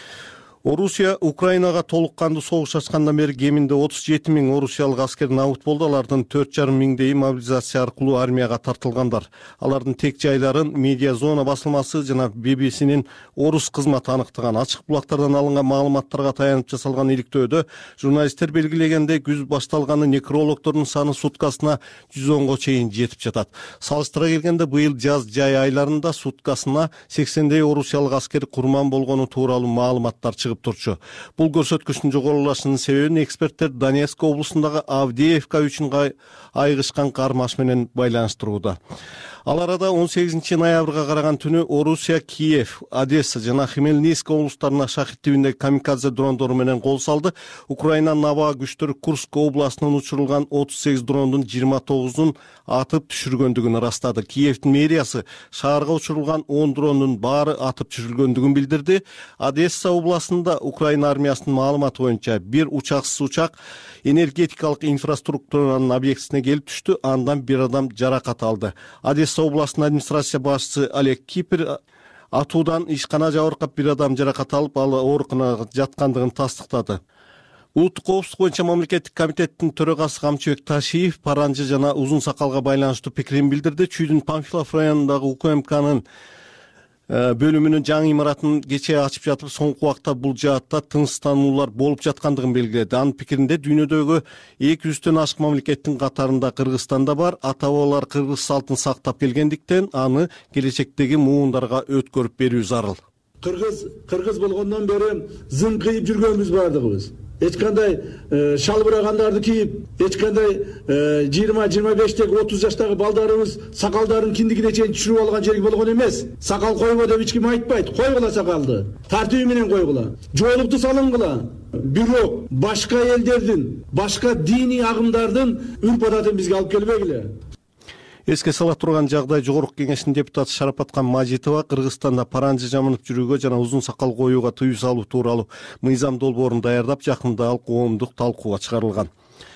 Орусия Украинага толук кандуу согуш ачкандан бери кеминде 37 000 орусиялык аскер набыт болду. Алардын 4,5 миңдейи мобилизация аркылуу армияга тартылгандар. Алардын тек жайларын Медиа Зона басылмасы жана BBC'нин орус кызматы аныктаган. Ачык булактардан алынган маалыматтарга таянып жасалган иликтөөдө журналисттер белгилегендей күз башталганы некрологдордун саны суткасына 110го чейин жетип жатат. Салыштыра келгенде быйыл жаз-жай айларында суткасына 80дей орусиялык аскер курман болгону тууралуу маалыматтар чыгып турчу. Бул көрсөткүчтүн жогорулашынын себебин эксперттер Донецк облусундагы Авдеевка үчүн айгышкан кармаш менен байланыштырууда. Ал арада 18 ноябрга караган түнү Орусия Киев, Одесса жана Хмельницк облустарына шахид тибиндеги камикадзе дрондору менен кол салды. Украина наба күчтөрү Курск областынан учурулган 38 дрондун 29-ун атып түшүргөндүгүн ырастады. Киевдин мэриясы шаарга учурулган 10 дрондун баары атып түшүрүлгөндүгүн билдирди. Одесса областында Украина армиясынын маалыматы боюнча бир учаксыз учак энергетикалык инфраструктуранын объектисине келип түштү. Андан бир адам жаракат алды. Одесса областынын администрация башчысы Олег Кипер атуудан ишкана жабыркап бир адам жаракат алып, ал ооруканага жаткандыгын тастыктады. Улуттук коопсуздук боюнча мамлекеттик комитеттин төрагасы Камчыбек Ташиев Паранжы жана Узун Сакалга байланыштуу пикирин билдирди. Чүйдүн Памфилов районундагы УКМКнын бөлүмүнүн жаңы имаратын кечээ ачып жатып, соңку убакта бул жаатта тынчсыздануулар болуп жаткандыгын белгиледи. Анын пикиринде дүйнөдөгү 200дөн ашык мамлекеттин катарында Кыргызстан да бар. Ата-бабалар кыргыз салтын сактап келгендиктен аны келечектеги муундарга өткөрүп берүү зарыл. Кыргыз болгондон бери зың кыйып жүргөнбүз бардыгыбыз. Эч кандай шалбырагандарды кийип, эч кандай 20-25-теги 30 жаштагы балдарыбыз сакалдарын киндигине чейин түшүрүп алган жерги болгон эмес. Сакал койго деп эч ким айтпайт. Койгула сакалды. Тартиби менен койгула. Жоолукту салынгыла. Бирок башка элдердин, башка диний агымдардын үрп-адатын бизге алып келбегиле. Эске сала турган жагдай Жогорку кеңештин депутаты Шарапаткан Мажитова Кыргызстанда паранжы жамынып жүрүүгө жана узун сакал коюуга тыюу салуу тууралуу мыйзам долбоорун даярдап, жакында ал коомдук талкууга чыгарылган.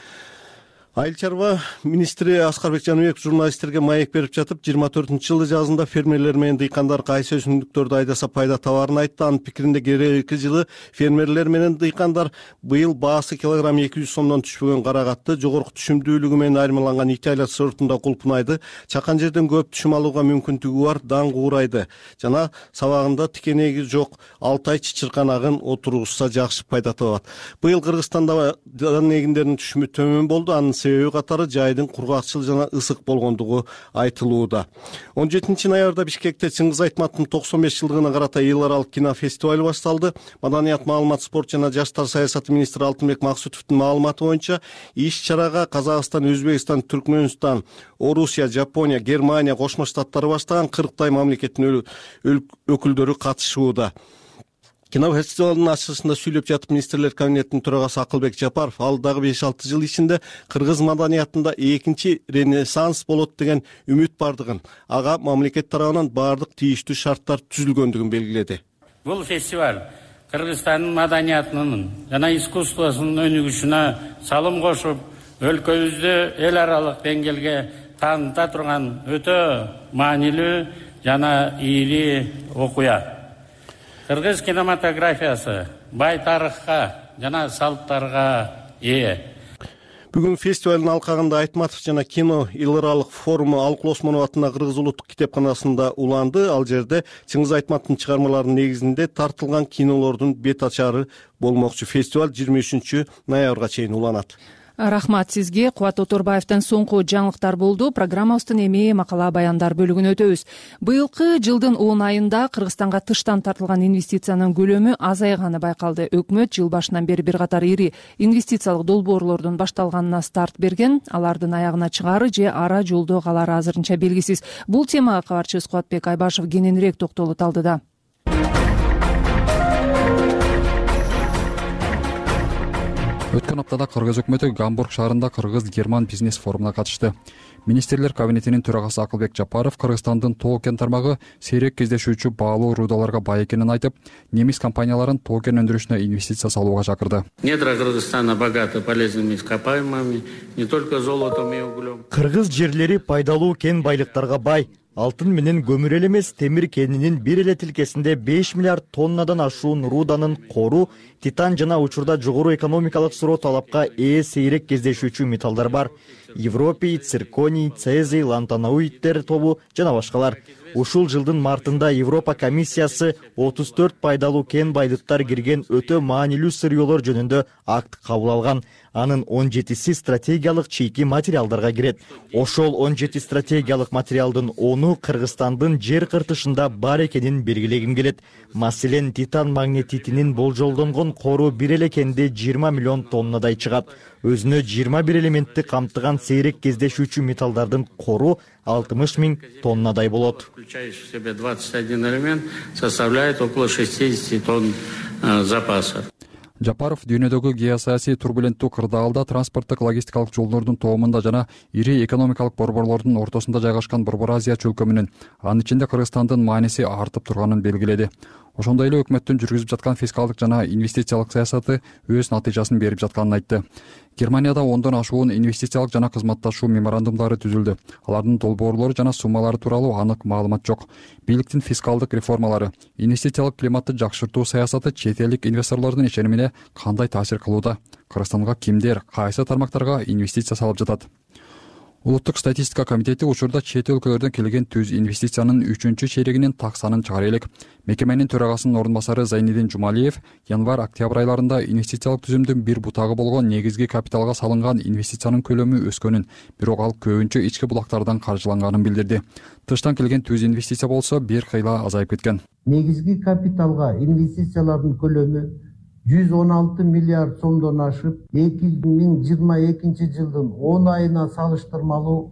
Айыл чарба министри Аскарбек Жаныбеков журналисттерге маек берип жатып, 24-жылы жазында фермерлер менен дыйкандар кайсы өсүмдүктөрдү айдаса пайда табарын айтты. Анын пикиринде келеки жылы фермерлер менен дыйкандар быйыл баасы килограмм 200 сомдон түшпөгөн карагатты, жогорку түшүмдүүлүгү менен айырмаланган италия сортунда кулпунайды, чакан жерден көп түшүм алууга мүмкүндүгү бар дан куурайды жана сабагында тикенеги жок 6 ай чычырканагын отургузса жакшы пайда табат. Быйыл Кыргызстанда дан эгиндеринин түшүмү төмөн болду. Анын себеби катары жайдын кургакчыл жана ысык болгондугу айтылууда. 17 ноябрда Бишкекте Чыңгыз Айтматовдун 95 жылдыгына карата эл аралык кинофестиваль башталды. Маданият, маалымат, спорт жана жаштар саясаты министри Алтынбек Максутовдун маалыматы боюнча иш-чарага Казакстан, Өзбекстан, Түркмөнстан, Орусия, Жапония, Германия, Кошмо Штаттар баштаган 40 мамлекеттин өкүлдөрү катышууда. Кинофестивалдын ачылышында сүйлөп жатып министрлер кабинетинин төрагасы Акылбек Жапаров алдыдагы 5-6 жыл ичинде кыргыз маданиятында экинчи ренессанс болот деген үмүт бардыгын, ага мамлекет тарабынан баардык тийиштүү шарттар түзүлгөндүгүн белгиледи. Бул фестиваль Кыргызстандын маданиятынын жана искусствосунун өнүгүшүнө салым кошуп, өлкөбүздү эл аралык деңгээлге тааныта турган өтө маанилүү жана ийгилий окуя. Кыргыз кинематографиясы бай тарыхка жана салттарга ээ. Бүгүн фестивалдын алкагында Айтматов жана кино эл аралык форуму Алкул Осмонов атындагы Кыргыз улуттук китепканасында уланды. Ал жерде Чыңгыз Айтматовдун чыгармаларынын негизинде тартылган кинолордун бет ачары болмокчу. Фестиваль 23 ноябрга чейин уланат. Рахмат сизге. Кубат Оторбаевден соңку жаңылыктар болду. Программабыздын эми макала баяндар бөлүгүнө өтөбүз. Быйылкы жылдын 10 айында Кыргызстанга тыштан тартылган инвестициянын көлөмү азайганы байкалды. Өкмөт жыл башынан бери бир катар ири инвестициялык долбоорлордун башталганына старт берген. Алардын аягына чыгары же ара жолдо калары азырынча белгисиз. Бул темага кабарчыбыз Кубатбек Айбашев кененирээк токтолуп алдыда. Өткөн аптада Кыргыз өкмөтү Гамбург шаарында Кыргыз-Герман бизнес форумуна катышты. Министрлер кабинетинин төрагасы Акылбек Жапаров Кыргызстандын тоо кен тармагы сейрек кездешүүчү баалуу рудаларга бай экенин айтып, немис компанияларын тоо кен өндүрүшүнө инвестиция салууга чакырды. Недра Кыргызстана богаты полезными ископаемыми, не только золотом и углем. Кыргыз жерлери пайдалуу кен байлыктарга бай. Алтын менен көмүр эле эмес, темир кенинин бир эле тилкесинде 5 миллиард тоннадан ашуун руданын кору, титан жана учурда жогору экономикалык суроо талапка ээ сейрек кездешүүчү металлдар бар. Европий, цирконий, цезий, лантаноидтер тобу жана башкалар. Ушул жылдын мартында Европа комиссиясы 34 пайдалуу кен байлыктар кирген өтө маанилүү сырьёолор жөнүндө акт кабыл алган. Анын 17си стратегиялык чийки материалдарга кирет. Ошол 17 стратегиялык материалдын 10-у Кыргызстандын жер кыртышында бар экенин белгилегим келет. Маселен, титан магнетитинин болжолдонгон кору бир эле кенде 20 миллион тоннадай чыгат. Өзүнө 21 элементти камтыган сейрек кездешүүчү металлдардын кору 60 миң тоннадай болот. Включающий в себя 21 элемент, составляет около 60 тонн запаса. Жапаров дүйнөдөгү геосаясий турбуленттүү кырдаалда транспорттук логистикалык жолдордун тоомунда жана ири экономикалык борборлордун ортосунда жайгашкан Борбор Азия чөлкөмүнүн, анын ичинде Кыргызстандын мааниси артып турганын белгиледи. Ошондой эле өкмөттүн жүргүзүп жаткан фискалдык жана инвестициялык саясаты өз натыйжасын берип жатканын айтты. Германияда 10дон ашуун инвестициялык жана кызматташуу меморандумдары түзүлдү. Алардын долбоорлору жана суммалары тууралуу анык маалымат жок. Бийликтин фискалдык реформалары, инвестициялык климатты жакшыртуу саясаты чет элдик инвесторлордун ишенимине кандай таасир кылууда? Кыргызстанга кимдер, кайсы тармактарга инвестиция салып жатат? Улуттук статистика комитети учурда чет өлкөлөрдөн келген түз инвестициянын 3-чү чейрегинин так санын чыгара элек. Мекеменин төрагасынын орун басары Зайнидин Жумалиев январь-октябрь айларында инвестициялык түзүмдүн бир бутагы болгон негизги капиталга салынган инвестициянын көлөмү өскөнүн, бирок ал көбүнчө ички булактардан каржыланганын билдирди. Тыштан келген түз инвестиция болсо бир кыйла азайып кеткен. Негизги капиталга инвестициялардын көлөмү 116 миллиард сомдон ашып, 2022 жылдын 10 айына салыштырмалуу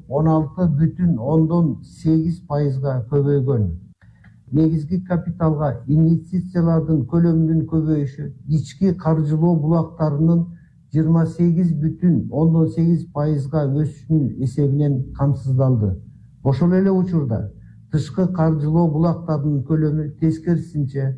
16,8%га көбөйгөн. Негизги капиталга инвестициялардын көлөмүнүн көбөйүшү ички каржылоо булактарынын 28,8%га өсүшүнүн эсебинен камсыздалды. Ошол эле учурда тышкы каржылоо булактарынын көлөмү тескерисинче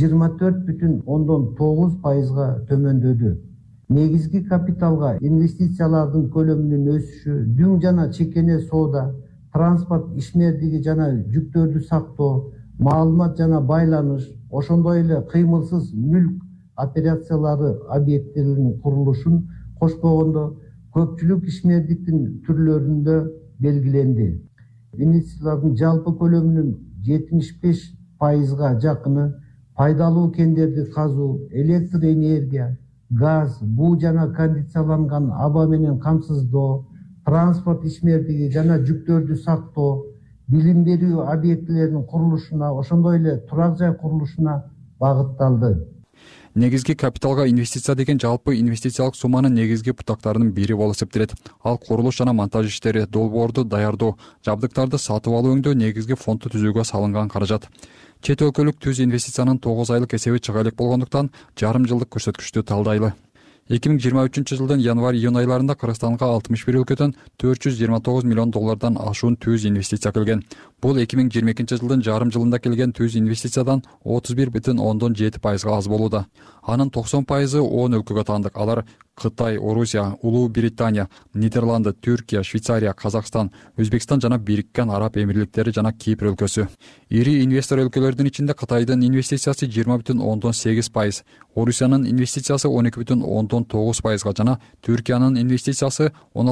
24,9%га төмөндөдү. Негизги капиталга инвестициялардын көлөмүнүн өсүшү дүң жана чекене соода, транспорт ишмердиги жана жүктөрдү сактоо, маалымат жана байланыш, ошондой эле кыймылсыз мүлк операциялары объекттеринин курулушун кошпогондо көпчүлүк ишмердиктин түрлөрүндө белгиленди. Инвестициялардын жалпы көлөмүнүн 75%га жакыны пайдалуу кендерди казуу, электр энергия, газ, буу жана кондицияланган аба менен камсыздоо, транспорт ишмердиги жана жүктөрдү сактоо, билим берүү объектилеринин курулушуна, ошондой эле турак жай курулушуна багытталды. Негизги капиталга инвестиция деген жалпы инвестициялык сумманын негизги бутактарынын бири болуп эсептелет. Ал курулуш жана монтаж иштери, долбоорду даярдоо, жабдыктарды сатып алуу өңдөө, негизги фондду түзүүгө салынган каражат. Чет өлкөлүк түз инвестициянын 9 айлык эсеби чыга элек болгондуктан жарым жылдык көрсөткүчтү талдайлы. 2023 жылдын январь-июнь айларында Кыргызстанга 61 өлкөдөн 429 миллион доллардан ашуун түз инвестиция келген. Бул 2022 жылдын жарым жылында келген түз инвестициядан 31,7% аз болууда. Анын 90% 10 өлкөгө таандык. Алар Кытай, Орусия, Улуу Британия, Нидерланды, Түркия, Швейцария, Казакстан, Өзбекстан жана Бириккен Араб Эмирликтери жана Кипр өлкөсү. Ири инвестор өлкөлөрдүн ичинде Кытайдын инвестициясы 20,8%, Орусиянын инвестициясы 12,9% жана Түркиянын инвестициясы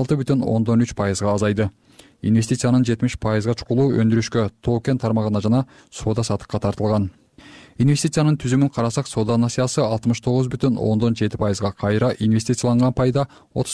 16,3% азайды. Инвестициянын 70% чукулу өндүрүшкө, токен тармагына жана соода сатыкка тартылган. Инвестициянын түзүмүн карасак, соода насыясы 69,7%, кайра инвестицияланган пайда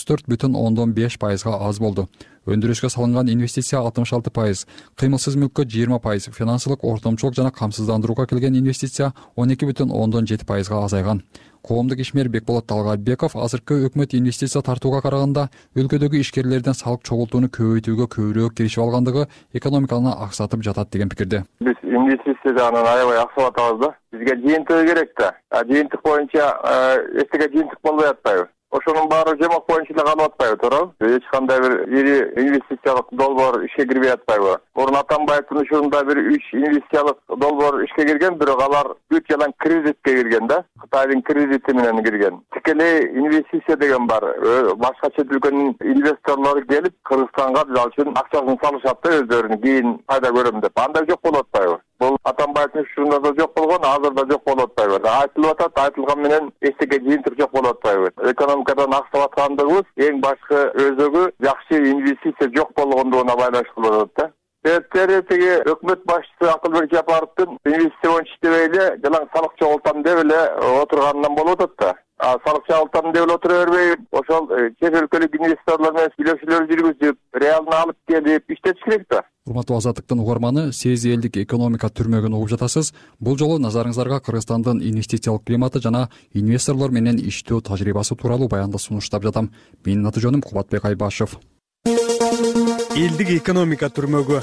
34,5% аз болду. Өндүрүшкө салынган инвестиция 66%, кыймылсыз мүлккө 20%, финансылык ортомчулук жана камсыздандырууга келген инвестиция 12,7% азайган. Коомдук ишмер Бекболот Талгатбеков азыркы өкмөт инвестиция тартууга караганда өлкөдөгү ишкерлерден салык чогултууну көбөйтүүгө көбүрөөк киришип алгандыгы экономиканы аксатып жатат деген пикирде. Биз инвестиция жагынан аябай аксап атабыз да. Бизге жыйынтыгы керек да. Жыйынтык боюнча эстеге жыйынтык болбой атпайбы? Ошонун баары жомок боюнча эле калып атпайбы, туурабы? Эч кандай бир ири инвестициялык долбоор ишке кирбей атпайбы? Мурун Атамбаевдин учурунда бир 3 инвестициялык долбоор ишке кирген, бирок алар бүт жалаң кредитке кирген да. Кытайдын кредити менен кирген. Тикелей инвестиция деген бар. Башка чет өлкөнүн инвесторлору келип Кыргызстанга ал үчүн акчасын салышат да өздөрүнүн кийин пайда көрөм деп. Андай жок болуп атпайбы? Бул Атамбаевдин учурунда да жок болгон, азыр да жок болуп атпайбы? Айтылып атат, айтылган менен эстеге жыйынтык жок болуп атпайбы? Экономикадан аксап аткандыгыбыз эң башкы өзөгү жакшы инвестиция жок болгондугуна байланыштуу болуп атат да. Себептери тиги өкмөт башчысы Акылбек Жапаровдун инвестиция боюнча иштебей эле жалаң салык чогултам деп эле отурганынан болуп атат да. Салык чогултам деп эле отура бербей, ошол чет өлкөлүк инвесторлор менен сүйлөшүүлөр жүргүзүп, реалын алып келип иштетиш керек да. Урматтуу Азаттыктын угарманы, сез элдик экономика түрмөгүн угуп жатасыз. Бул жолу назарыңыздарга Кыргызстандын инвестициялык климаты жана инвесторлор менен иштөө тажрыйбасы тууралуу баянды сунуштап жатам. Менин аты жөнүм Кубатбек Айбашев. Элдик экономика түрмөгү.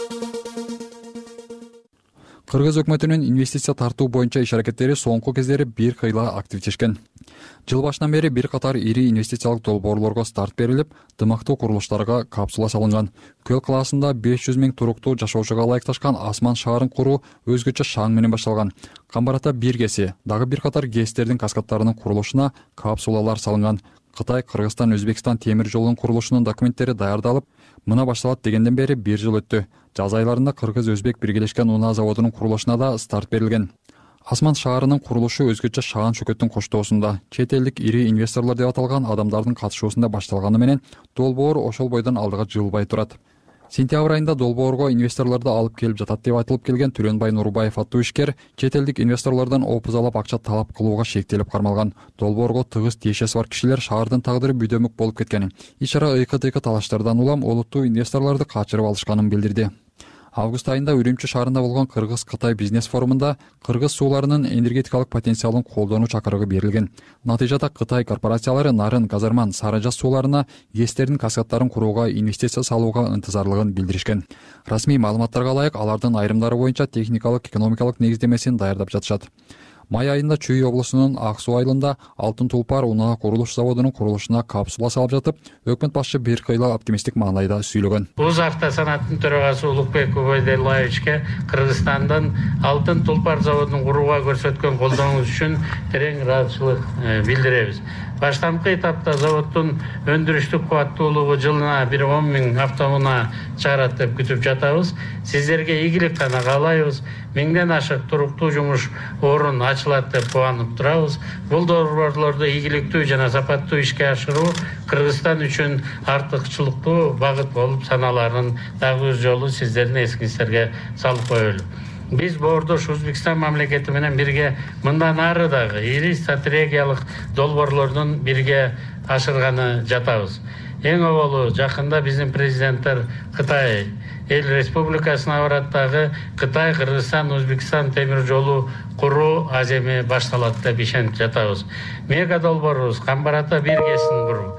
Кыргыз өкмөтүнүн инвестиция тартуу боюнча иш-аракеттери соңку кездери бир кыйла активдешкен. Жыл башынан бери бир катар ири инвестициялык долбоорлорго старт берилип, дымактуу курулуштарга капсула салынган. Көл калаасында 500 000 туруктуу жашоочуга ылайыкташкан Асман шаарын куруу өзгөчө шаң менен башталган. Камбарата бир ГЭСи, дагы бир катар ГЭСтердин каскадтарынын курулушуна капсулалар салынган. Кытай, Кыргызстан, Өзбекстан темир жолунун курулушунун документтери даярдалып, мына башталат дегенден бери бир жыл өттү. Жаз айларында Кыргыз-Өзбек биргелешкен унаа заводунун курулушуна да старт берилген. Асман шаарынын курулушу өзгөчө шаан шөкөттүн коштоосунда, чет элдик ири инвесторлор деп аталган адамдардын катышуусунда башталганы менен долбоор ошол бойдон алдыга жылбай турат. Сентябрь айында долбоорго инвесторлорду алып келип жатат деп айтылып келген Түлөнбай Нурбаев аттуу ишкер чет элдик инвесторлордон опузалап акча талап кылууга шектелип кармалган. Долбоорго тыгыз тиешеси бар кишилер шаардын тагдыры бүдөмүк болуп кеткенин, иш-ара ыйкы-тыйкы талаштардан улам олуттуу инвесторлорду качырып алышканын билдирди. Август айында Үрүмчү шаарында болгон Кыргыз-Кытай бизнес форумунда кыргыз сууларынын энергетикалык потенциалын колдонуу чакырыгы берилген. Натыйжада Кытай корпорациялары Нарын, Казарман, Сары Жаз сууларына ГЭСтердин каскадтарын курууга инвестиция салууга ынтызарлыгын билдиришкен. Расмий маалыматтарга ылайык, алардын айрымдары боюнча техникалык, экономикалык негиздемесин даярдап жатышат. Май айында Чүй облусунун Ак Суу айылында Алтын Тулпар унаа курулуш заводунун курулушуна капсула салып жатып, өкмөт башчы бир кыйла оптимисттик маанайда сүйлөгөн. Уз автосанаттын төрагасы Улукбек Убайдуллаевичке Кыргызстандын Алтын Тулпар заводун курууга көрсөткөн колдооңуз үчүн терең ыраазычылык билдиребиз. Баштапкы этапта заводдун өндүрүштүк кубаттуулугу жылына 10 000 автоунаа чыгарат деп күтүп жатабыз. Сиздерге ийгилик гана каалайбыз. 1000ден ашык туруктуу жумуш орун ачылат деп кубанып турабыз. Бул долбоорлорду ийгиликтүү жана сапаттуу ишке ашыруу Кыргызстан үчүн артыкчылыктуу багыт болуп саналарын дагы өз жолу сиздердин эсиңиздерге салып коелу. Биз боордош Өзбекстан мамлекети менен бирге мындан ары дагы ири стратегиялык долбоорлордун бирге ашырганы жатабыз. эң оболу жакында биздин президенттер Кытай эл республикасына барат дагы Кытай, Кыргызстан, Өзбекстан темир жолу куруу аземи башталат деп ишенип жатабыз. Мега долбоорубуз Камбарата 1 кесин куруу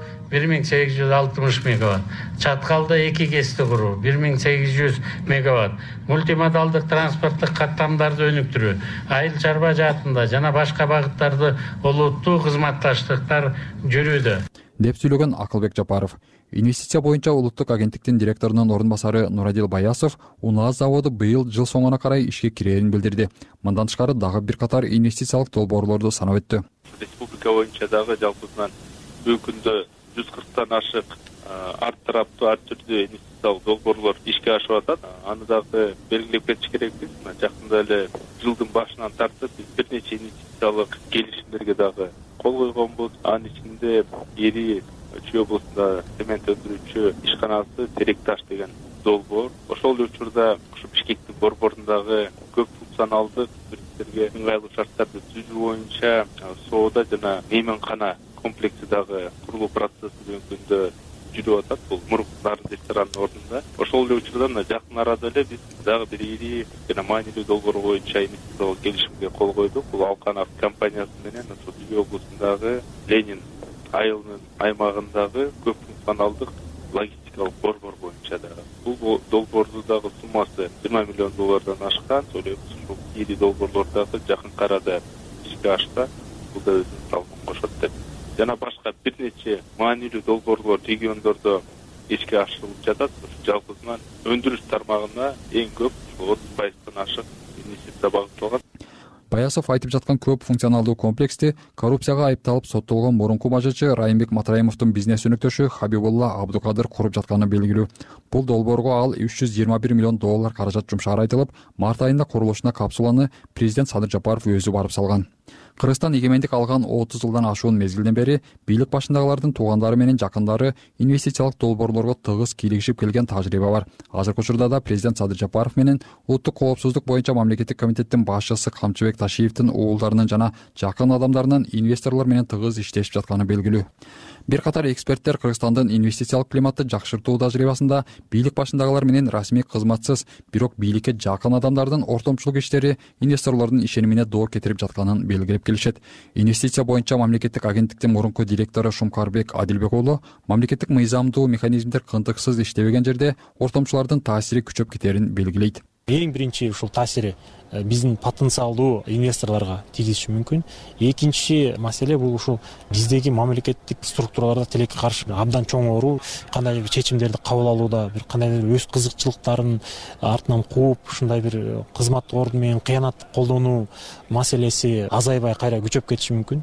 1860 мегаватт, Чаткалда 2 кести куруу 1800 мегаватт, мультимодалдык транспорттук каттамдарды өнүктүрүү, айыл чарба жаатында жана башка багыттарды олуттуу кызматташтыктар жүрүүдө деп сүйлөгөн Акылбек Жапаров. Инвестиция боюнча улуттук агенттиктин директорунун орун басары Нурадил Баясов УНААЗ заводу быйыл жыл соңуна карай ишке кирерин билдирди. Мындан тышкары дагы бир катар инвестициялык долбоорлорду санап өттү. Республика боюнча дагы жалпысынан бүгүнкү күндө 140тан ашык ар тараптуу ар түрдүү инвестициялык долбоорлор ишке ашып атат. Аны дагы белгилеп кетиш керекпиз. Жакында эле жылдын башынан тартып биз бир нече инвестициялык келишимдерге дагы кол койгонбуз. Анын ичинде Ири Чүй облусунда цемент өндүрүүчү ишканасы Теректаш деген долбоор. Ошол учурда ушу Бишкектин борборундагы көп функционалдык туристтерге ыңгайлуу шарттарды түзүү боюнча соода жана мейманкана комплекси дагы курулуу процесси бүгүнкү күндө жүрүп атат. Бул Мургундардын ресторанынын ордунда. Ошол эле учурда жакын арада эле биз дагы бир ири жана маанилүү долбоор боюнча инвестициялык келишимге кол койдук. Бул Алканов компаниясы менен Чүй облусундагы Ленин айылынын аймагындагы көп функционалдык логистикалык борбор боюнча дагы. Бул долбоордун дагы суммасы $20 миллион ашкан. Ушул ири долбоорлор дагы жакынкы арада ишке ашса, бул да өзүнүн салымын кошот деп. Жана башка бир нече маанилүү долбоорлор региондордо ишке ашырылып жатат. Жалпысынан өндүрүш тармагына эң көп 30% ашык инвестиция багытталган. Баясов айтып жаткан көп функционалдуу комплексти коррупцияга айыпталып соттолгон мурунку бажычы Райымбек Матраимовдун бизнес өнөктөшү Хабибулла Абдукадыр куруп жатканы белгилүү. Бул долбоорго ал $321 миллион каражат жумшаары айтылып, март айында курулушуна капсуланы президент Садыр Жапаров өзү барып салган. Кыргызстан эгемендик алган 30 жылдан ашуун мезгилден бери бийлик башындагылардын туугандары менен жакындары инвестициялык долбоорлорго тыгыз кийлигишип келген тажрыйба бар. Азыркы учурда да президент Садыр Жапаров менен улуттук коопсуздук боюнча мамлекеттик комитеттин башчысы Камчыбек Ташиевдин уулдарынын жана жакын адамдарынын инвесторлор менен тыгыз иштешип жатканы белгилүү. Бир катар эксперттер Кыргызстандын инвестициялык климатты жакшыртуу тажрыйбасында бийлик башындагылар менен расмий кызматсыз, бирок бийликке жакын адамдардын ортомчулук иштери инвесторлордун ишенимине доо кетирип жатканын белгилеп келишет. Инвестиция боюнча мамлекеттик агенттиктин мурунку директору Шумкарбек Адилбек уулу мамлекеттик мыйзамдуу механизмдер кынтыксыз иштебеген жерде ортомчулардын таасири күчөп кетерин белгилейт. Эң биринчи ушул таасири биздин потенциалдуу инвесторлорго тийгизиши мүмкүн. Экинчи маселе бул ушул биздеги мамлекеттик структураларда тилекке каршы абдан чоң оору, кандай бир чечимдерди кабыл алууда бир кандай бир өз кызыкчылыктарын артынан кууп, ушундай бир кызматтык ордун менен кыянаттык колдонуу маселеси азайбай кайра күчөп кетиши мүмкүн.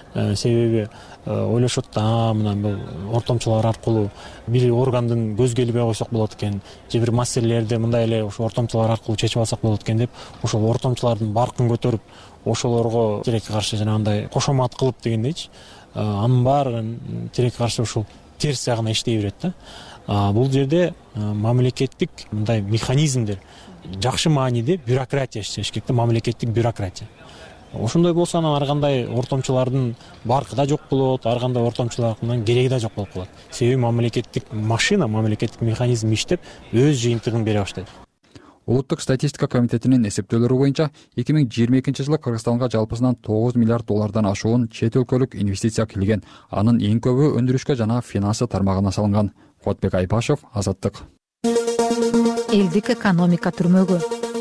Себеби ойлошот да мына бул ортомчулар аркылуу бир органдын көзгө илбей койсок болот экен, же бир маселелерди мындай эле ошо ортомчулар аркылуу чечип алсак болот экен деп, ошол ортомчулардын баркын көтөрүп, ошолорго тилекке каршы жанагындай кошомат кылып дегендейчи, анын баарын тилекке каршы ушул терс жагына иштей берет да. Бул жерде мамлекеттик мындай механизмдер жакшы мааниде бюрократия иштеш керек да, мамлекеттик бюрократия. Ошондой болсо анан ар кандай ортомчулардын баркы да жок болот, ар кандай ортомчулардын кереги да жок болуп калат. Себеби мамлекеттик машина, мамлекеттик механизм иштеп, өз жыйынтыгын бере баштайт. Улуттук статистика комитетинин эсептөөлөрү боюнча 2022 жылы Кыргызстанга жалпысынан $9 миллиард ашуун чет өлкөлүк инвестиция кирген. Анын эң көбү өндүрүшкө жана финансы тармагына салынган. Куатбек Айбашев, Азаттык. Элдик экономика түрмөгү.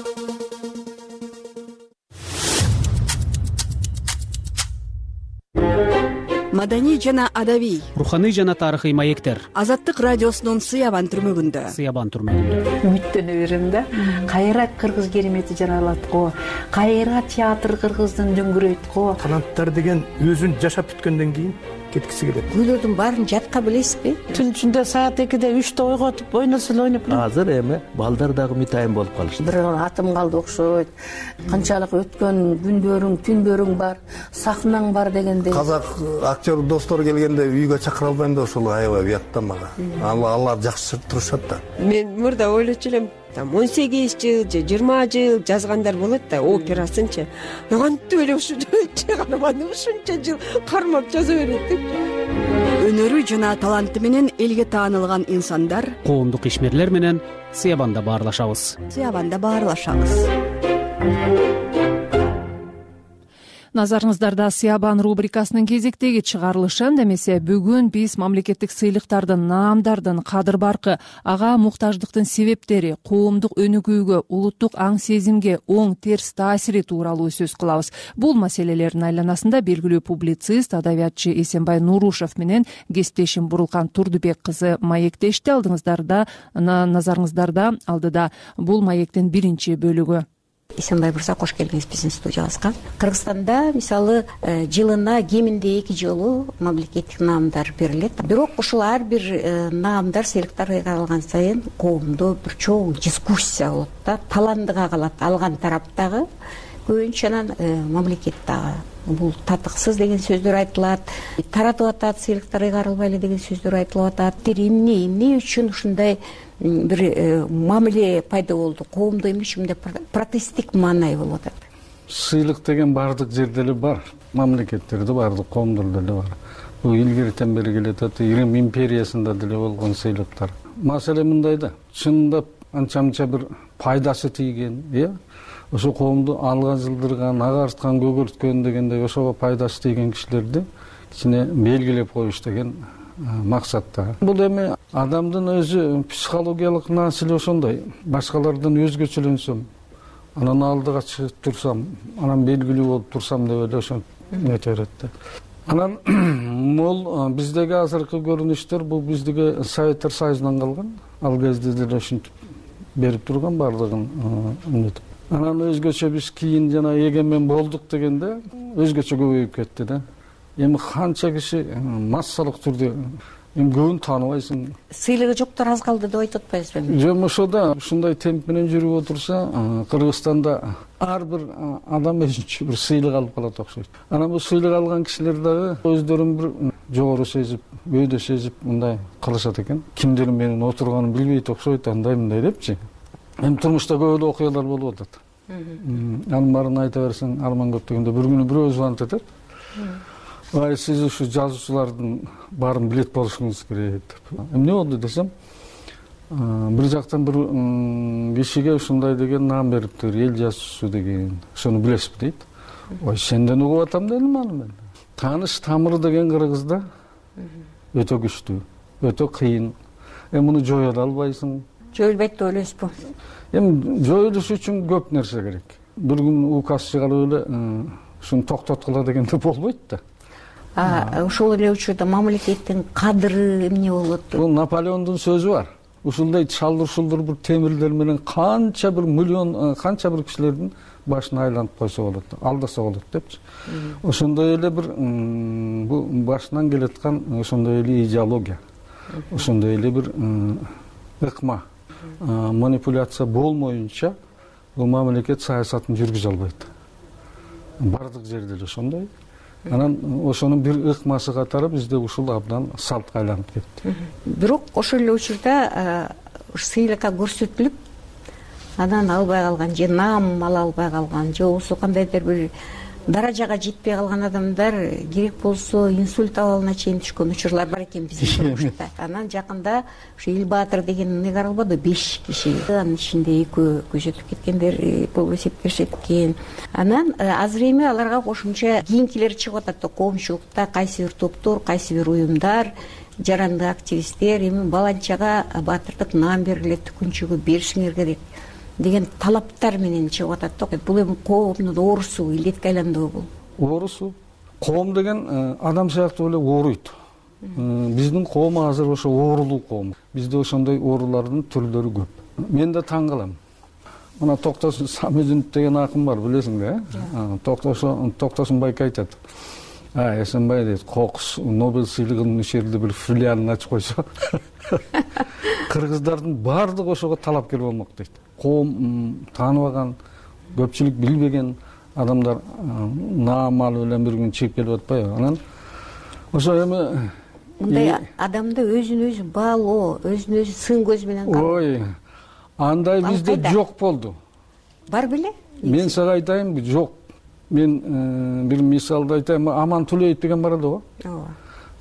Маданий жана адабий, руханий жана тарыхый маектер. Азаттык радиосунун Сыябан түрмөгүндө. Үмүттөнө берем да. Кайра кыргыз керемети жаралат го. Кайра театр кыргыздын дөңгөрөйт го. Таланттар деген өзүн жашап бүткөндөн кийин кеткиси келет. Күйлөрдүн баарын жатка билесизби? Түн ичинде саат 2-де 3-те ойготуп ойносо эле ойноп. Азыр эми балдар дагы мытайым болуп калышты. Бир атым калды окшойт. Канчалык өткөн күндөрүң, түндөрүң бар, сахнаң бар дегенде. Казак актер достор келгенде үйгө чакыра албайм да ошол аябай уят да мага. Алар жакшы турушат да. Мен мурда ойлочу элем, 18 жыл же 20 жыл жазгандар болот да, операсынчы. Кантип эле ушунча ушунча жыл кармап жаза берет деп. Өнөрү жана таланты менен элге таанылган инсандар коомдук ишмерлер менен Сыябанда баарлашабыз. Назарыңыздарда Сыябан рубрикасынын кезектеги чыгарылышы. Демесе бүгүн биз мамлекеттик сыйлыктардын, наамдардын кадыр баркы, ага муктаждыктын себептери, коомдук өнүгүүгө, улуттук аң сезимге оң терс таасири тууралуу сөз кылабыз. Бул маселелердин айланасында белгилүү публицист, адабиятчы Эсенбай Нурушев менен кесиптешим Бурулкан Турдубек кызы маектешти. Назарыңыздарда алдыда бул маектин биринчи бөлүгү. Эсенбай мырза, кош келдиңиз биздин студиябызга. Кыргызстанда мисалы жылына кеминде 2 жолу мамлекеттик наамдар берилет. Бирок ушул ар бир наамдар, сыйлыктар кайралган сайын коомдо бир чоң дискуссия болот да. Таландыга калат алган тараптагы, көбүнчө анан мамлекеттагы бул татыксыз деген сөздөр айтылат. Таратып атат, сыйлыктар кайралбайлы деген сөздөр айтылып атат. Эмне үчүн ушундай бир мамиле пайда болду? Коомдо эмне үчүн мындай протесттик маанай болуп атат? Сыйлык деген бардык жерде эле бар, мамлекеттерде бардык коомдордо эле бар. Бул илгертен бери келатат, Рим империясында деле болгон сыйлыктар. Маселе мындай да, чындап анча-мынча бир пайдасы тийген, ошо коомду алга жылдырган, агарткан, көгөрткөн дегендей ошого пайдасы тийген кишилерди кичине белгилеп коюш деген максатта. Бул эми адамдын өзү психологиялык насиле ошондой. Башкалардан өзгөчөлөнсөм, анан алдыга чыгып турсам, анан белгилүү болуп турсам деп эле ошо нете берет да. Анан бул биздеги азыркы көрүнүштөр, бул биздеги Советтер Союзунан калган. Ал кезде деле ушинтип берип турган бардыгын үнөтүп. Анан өзгөчө биз кийин жана эгемен болдук дегенде өзгөчө көбөйүп кетти да. Эми канча киши массалык түрдө көбүн тааныбайсың. Сыйлыгы жоктор аз калды деп айтып атпайсызбы? Жок, ошода ушундай темп менен жүрүп отурса, Кыргызстанда ар бир адам өзүнчө бир сыйлык алып калат окшойт. Анан бул сыйлык алган кишилер дагы өздөрүн бир жогору сезип, бөөдө сезип мындай кылышат экен. Кимдир менин отурганын билбейт окшойт, андай мындай депчи. Эми турмушта көп эле окуялар болуп атат. Анын баарын айта берсең, арман көп дегенде бир күнү бирөө звонить этет. Ай, сиз ушу жазуучулардын баарын билет болушуңуз керек деп. Эмне болду десем, бир жактан бир кишиге ушундай деген наам бериптир, эл жазуучусу деген. Ошону билесизби дейт. Ой, сенден угуп атам дедим аны мен. Тааныш тамыры деген Кыргызда өтө күчтүү, өтө кыйын. Муну жое да албайсың. Жоюлбайт деп ойлойсузбу? Эми жоюлуш үчүн көп нерсе керек. Бир күн указ чыгарып эле ушуну токтоткула дегенде болбойт да. Ошол эле учурда мамлекеттин кадыры эмне болот? Бул Наполеондун сөзү бар. Ушундай шалдыр-шулдыр бир темирлер менен канча бир миллион, канча бир кишилердин башын айланып койсо болот, алдаса болот депчи. Ошондой эле бир бул башынан келаткан ошондой эле идеология. Ошондой эле бир ыкма, манипуляция болмоюнча бул мамлекет саясатын жүргүзө албайт. Бардык жерде эле ошондой. Анан ошонун бир ыкмасы катары бизде ушул абдан салтка айланып кетти. Бирок ошол эле учурда сыйлыкка көрсөтүлүп, анан албай калган, же наам ала албай калган, же болбосо кандайдыр бир даражага жетпей калган адамдар керек болсо инсульт абалына чейин түшкөн учурлар бар экен биздин турмушта. Анан жакында ушу Элбаатыр деген эмне каралбады, 5 киши. Анын ичинде 2 көзөтүп кеткендер болуп эсептешет экен. Анан азыр эми аларга кошумча кийинкилер чыгып атат да, коомчулукта кайсы бир топтор, кайсы бир уюмдар, жарандык активисттер эми баланчага баатырдык наам берилет, күнчүгү беришиңер керек деген талаптар менен чыгып атат да. Бул эми коомдун оорусу, илдетке айландыбы бул? Оорусу. Коом деген адам сыяктуу эле ооруйт. Биздин коом азыр ошо оорулуу коом. Бизде ошондой оорулардын түрлөрү көп. Мен да таң калам. Мына Токтосун Самизин деген акын бар, билесиң да, Токтосун Байка айтат. Эсенбай дейт, Кокус Нобель сыйлыгынын ишерде бир филиалын ачып койсо, кыргыздардын баардыгы ошого талапкер болмок дейт. Коом тааныбаган, көпчүлүк билбеген адамдар наам алып эле бир күн чыгып келип атпайбы? Анан ошо эми мындай адамды өзүн өзү баалоо, өзүн өзү сын көз менен кароо. Ой, андай бизде жок болду. Бар беле? Мен сага айтайын, жок. Мен бир мисалды айтайын, Аман Төлөев деген бар эле го.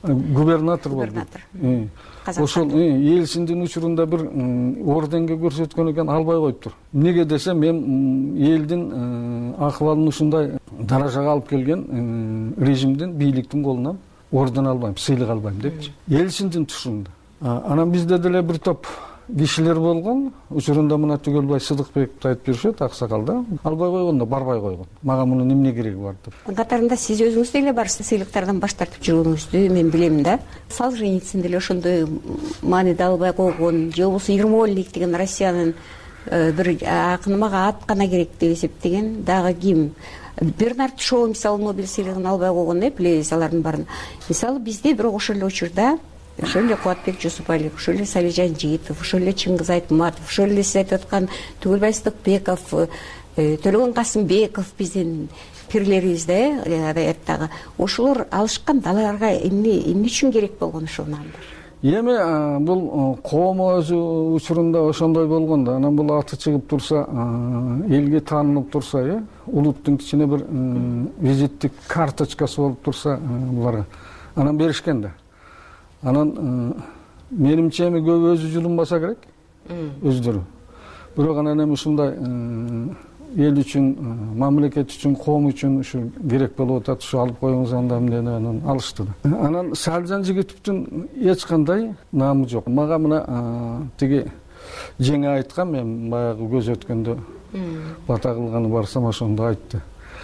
губернатор болду. Ошол элсиндин учурунда бир орденге көрсөткөн экен, албай коюптур. Эмнеге десе, мен элдин акыбалын ушундай даражага алып келген режимдин, бийликтин колунан орден албайм, сыйлык албайм депчи. Элсиндин тушунда. Анан бизде деле бир топ кишилер болгон, учурунда мына Түгөлбай Сыдыкбековду айтып беришет, аксакал да. Албай койгондо барбай койгон. Мага мунун эмне кереги бар деп. Катарында сиз өзүңүз деле бар сыйлыктардан баш тартып жүргөнүңүздү мен билем да. Солженицин деле ошондой мааниде албай койгон, же болбосо Ермольник деген Россиянын бир акыны мага ат гана керек деп эсептеген дагы ким? Бернард Шоу мисалы Нобель сыйлыгын албай койгон, билебиз алардын баарын. Мисалы бизде бирок ошол эле учурда ошол эле Кубатбек Жусупалиев, ошол эле Салижан Жыйтов, ошол эле Чыңгыз Айтматов, ошол эле сиз айтып аткан Түгөлбай Сыдыкбеков, Төлөгөн Касымбеков биздин пирлерибиз да, адабияттагы. Ошолор алышкан аларга эмне үчүн керек болгон ошол наамдар? Эми бул коом өзү учурунда ошондой болгон да. Анан бул аты чыгып турса, элге таанылып турса, улуттун кичине бир визиттик карточкасы болуп турса, буларга анан беришкен да. Анан менимче эми көп өзү жулунбаса керек, өздөрү. Бирок анан эми ушундай эл үчүн, мамлекет үчүн, коом үчүн ушу керек болуп атат, ушу алып коюңуз андам деп анан алышты да. Анан Салжан Жигитовдун эч кандай наамы жок. Мага мына тиги жеңе айткан, мен баягы көз өткөндө бата кылганы барсам ошондо айтты.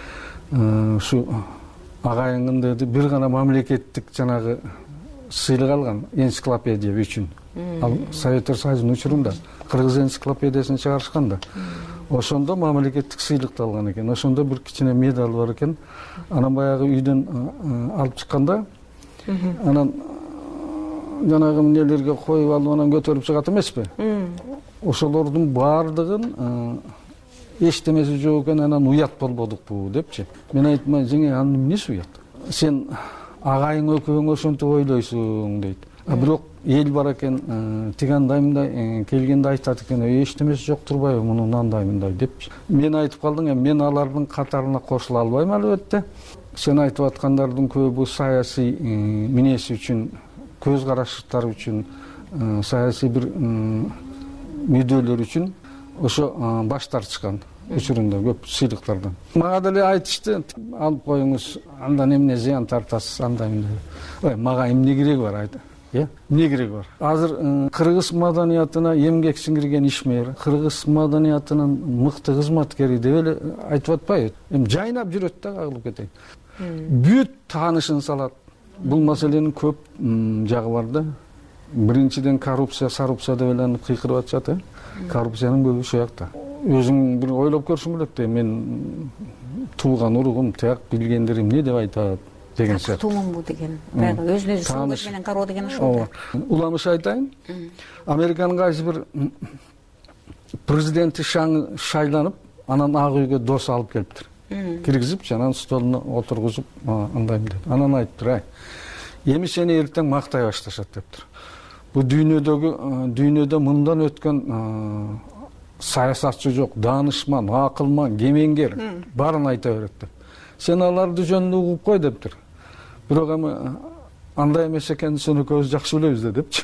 Ушу агайыңын деди, бир гана мамлекеттик жанагы сыйлык алган энциклопедия үчүн. Ал Советтер Союзунун учурунда Кыргыз энциклопедиясын чыгарышкан да. Ошондо мамлекеттик сыйлыкты алган экен. Ошондо бир кичине медаль бар экен. Анан баягы үйдөн алып чыкканда, анан жанагы эмнелерге коюп алып анан көтөрүп чыгат эмеспи? Ошолордун баардыгын эчтемеси жок экен, анан уят болбодукпу депчи. Мен айттым, жеңе, анын эмнеси уят? Сен агайың экөөң ошентип ойлойсуң дейт. Бирок эл бар экен, тигандаймындай келгенде айтат экен, эчтемеси жок турбайбы мунун андаймындай депчи. Мен айтып калдым, мен алардын катарына кошула албайм албетте. Сен айтып аткандардын көбү саясий минеси үчүн, көз караштары үчүн, саясий бир мүдөлөр үчүн ошо баш тартышкан. Учурунда көп сыйлыктардан. Мага деле айтышты, алып коюңуз, андан эмне зыян тартасыз, андаймындай. Ой, мага эмне кереги бар айт. Эмне кереги бар? Азыр кыргыз маданиятына эмгек сиңирген ишмер, кыргыз маданиятынын мыкты кызматкери деп эле айтып атпайбы? Эми жайнап жүрөт да, кагылып кетейин. Бүт таанышын салат. Бул маселенин көп жагы бар да. Биринчиден коррупция, сарупция деп эле кыйкырып атышат, коррупциянын көбү ошол жакта. Өзүң бир ойлоп көрсүң элек да, мен туулган уругум, тияк билгендерим эмне деп айтат деген сыяктуу. Тумумбу деген, баягы өзүнө өзү көз менен кароо деген ошол. Уламыш айтайын. Американын кайсы бир президенти шайланып, анан ак үйгө дос алып келиптир. Киргизипчи, анан столуна отургузуп, андайм деп. Анан айтыптыр, эми сени эртең мактай башташат дептир. Бу дүйнөдө мындан өткөн саясатчы жок, данышман, акылман, кемеңгер барын айта берет деп. Сен аларды жөнүндө угуп кой дептир. Бирок эми андай эмес экенин сен экөөбүз жакшы билебиз депчи.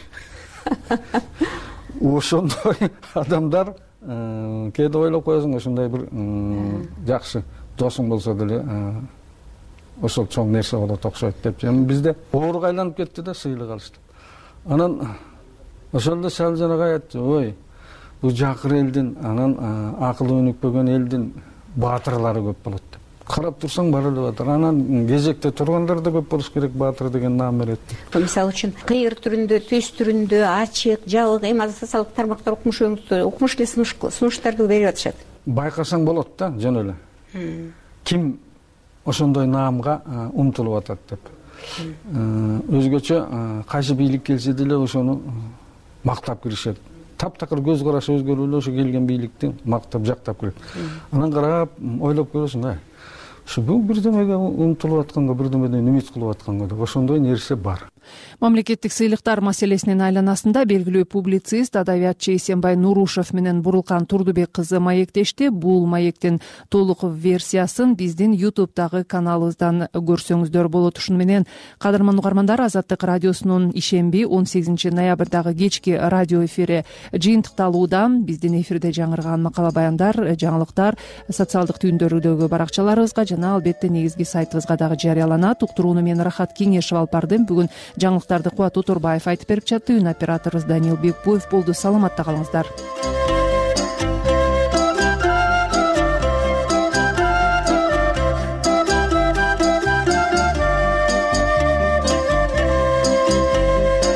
Ошондой адамдар кээде ойлоп коесуң, ошондой бир жакшы досуң болсо деле ошол чоң нерсе болот окшойт депчи. Эми бизде ооруга айланып кетти да, сыйлык алышты. Анан ошол эле Салжан агай айтты, ой, бул жакыр элдин, анан акылы өнүкпөгөн элдин баатырлары көп болот деп. Карап турсаң бар эле баатыр. Анан кезекте тургандар да көп болуш керек, баатыр деген наам берет. Мисалы үчүн кыйыр түрүндө, төс түрүндө, ачык, жабык, эми социалдык тармактар укмуш эле сунуштарды берип атышат. Байкасаң болот да, жөн эле. Ким ошондой наамга умтулуп атат деп. Өзгөчө кайсы бийлик келсе деле ошону мактап киришет. Таптакыр көз карашы өзгөрүп эле ошо келген бийликти мактап, жактап кирет. Анан карап, ойлоп көрөсүң, ушу бул бирдемеге умтулуп атканга, бирдемеден үмүт кылып атканга деп ошондой нерсе бар. Мамлекеттик сыйлыктар маселесинин айланасында белгилүү публицист, адабиятчы Эсенбай Нурушев менен Бурулкан Турдубек кызы маектешти. Бул маектин толук версиясын биздин YouTube'дагы каналыбыздан көрсөңүздөр болот. Ушуну менен кадырман угармандар, Азаттык радиосунун ишемби 18 ноябрдагы кечки радио эфири жыйынтыкталууда. Биздин эфирде жаңырган макала баяндар, жаңылыктар социалдык түйүндөрдөгү баракчаларыбызга жана албетте негизги сайтыбызга дагы жарыяланат. Уктурууну мен Рахат Кеңешев алып бардым. Бүгүн жаңылыктарды Кубат Оторбаев айтып берип жатты. Үн операторубуз Данил Бекбоев болду. Саламатта калыңыздар.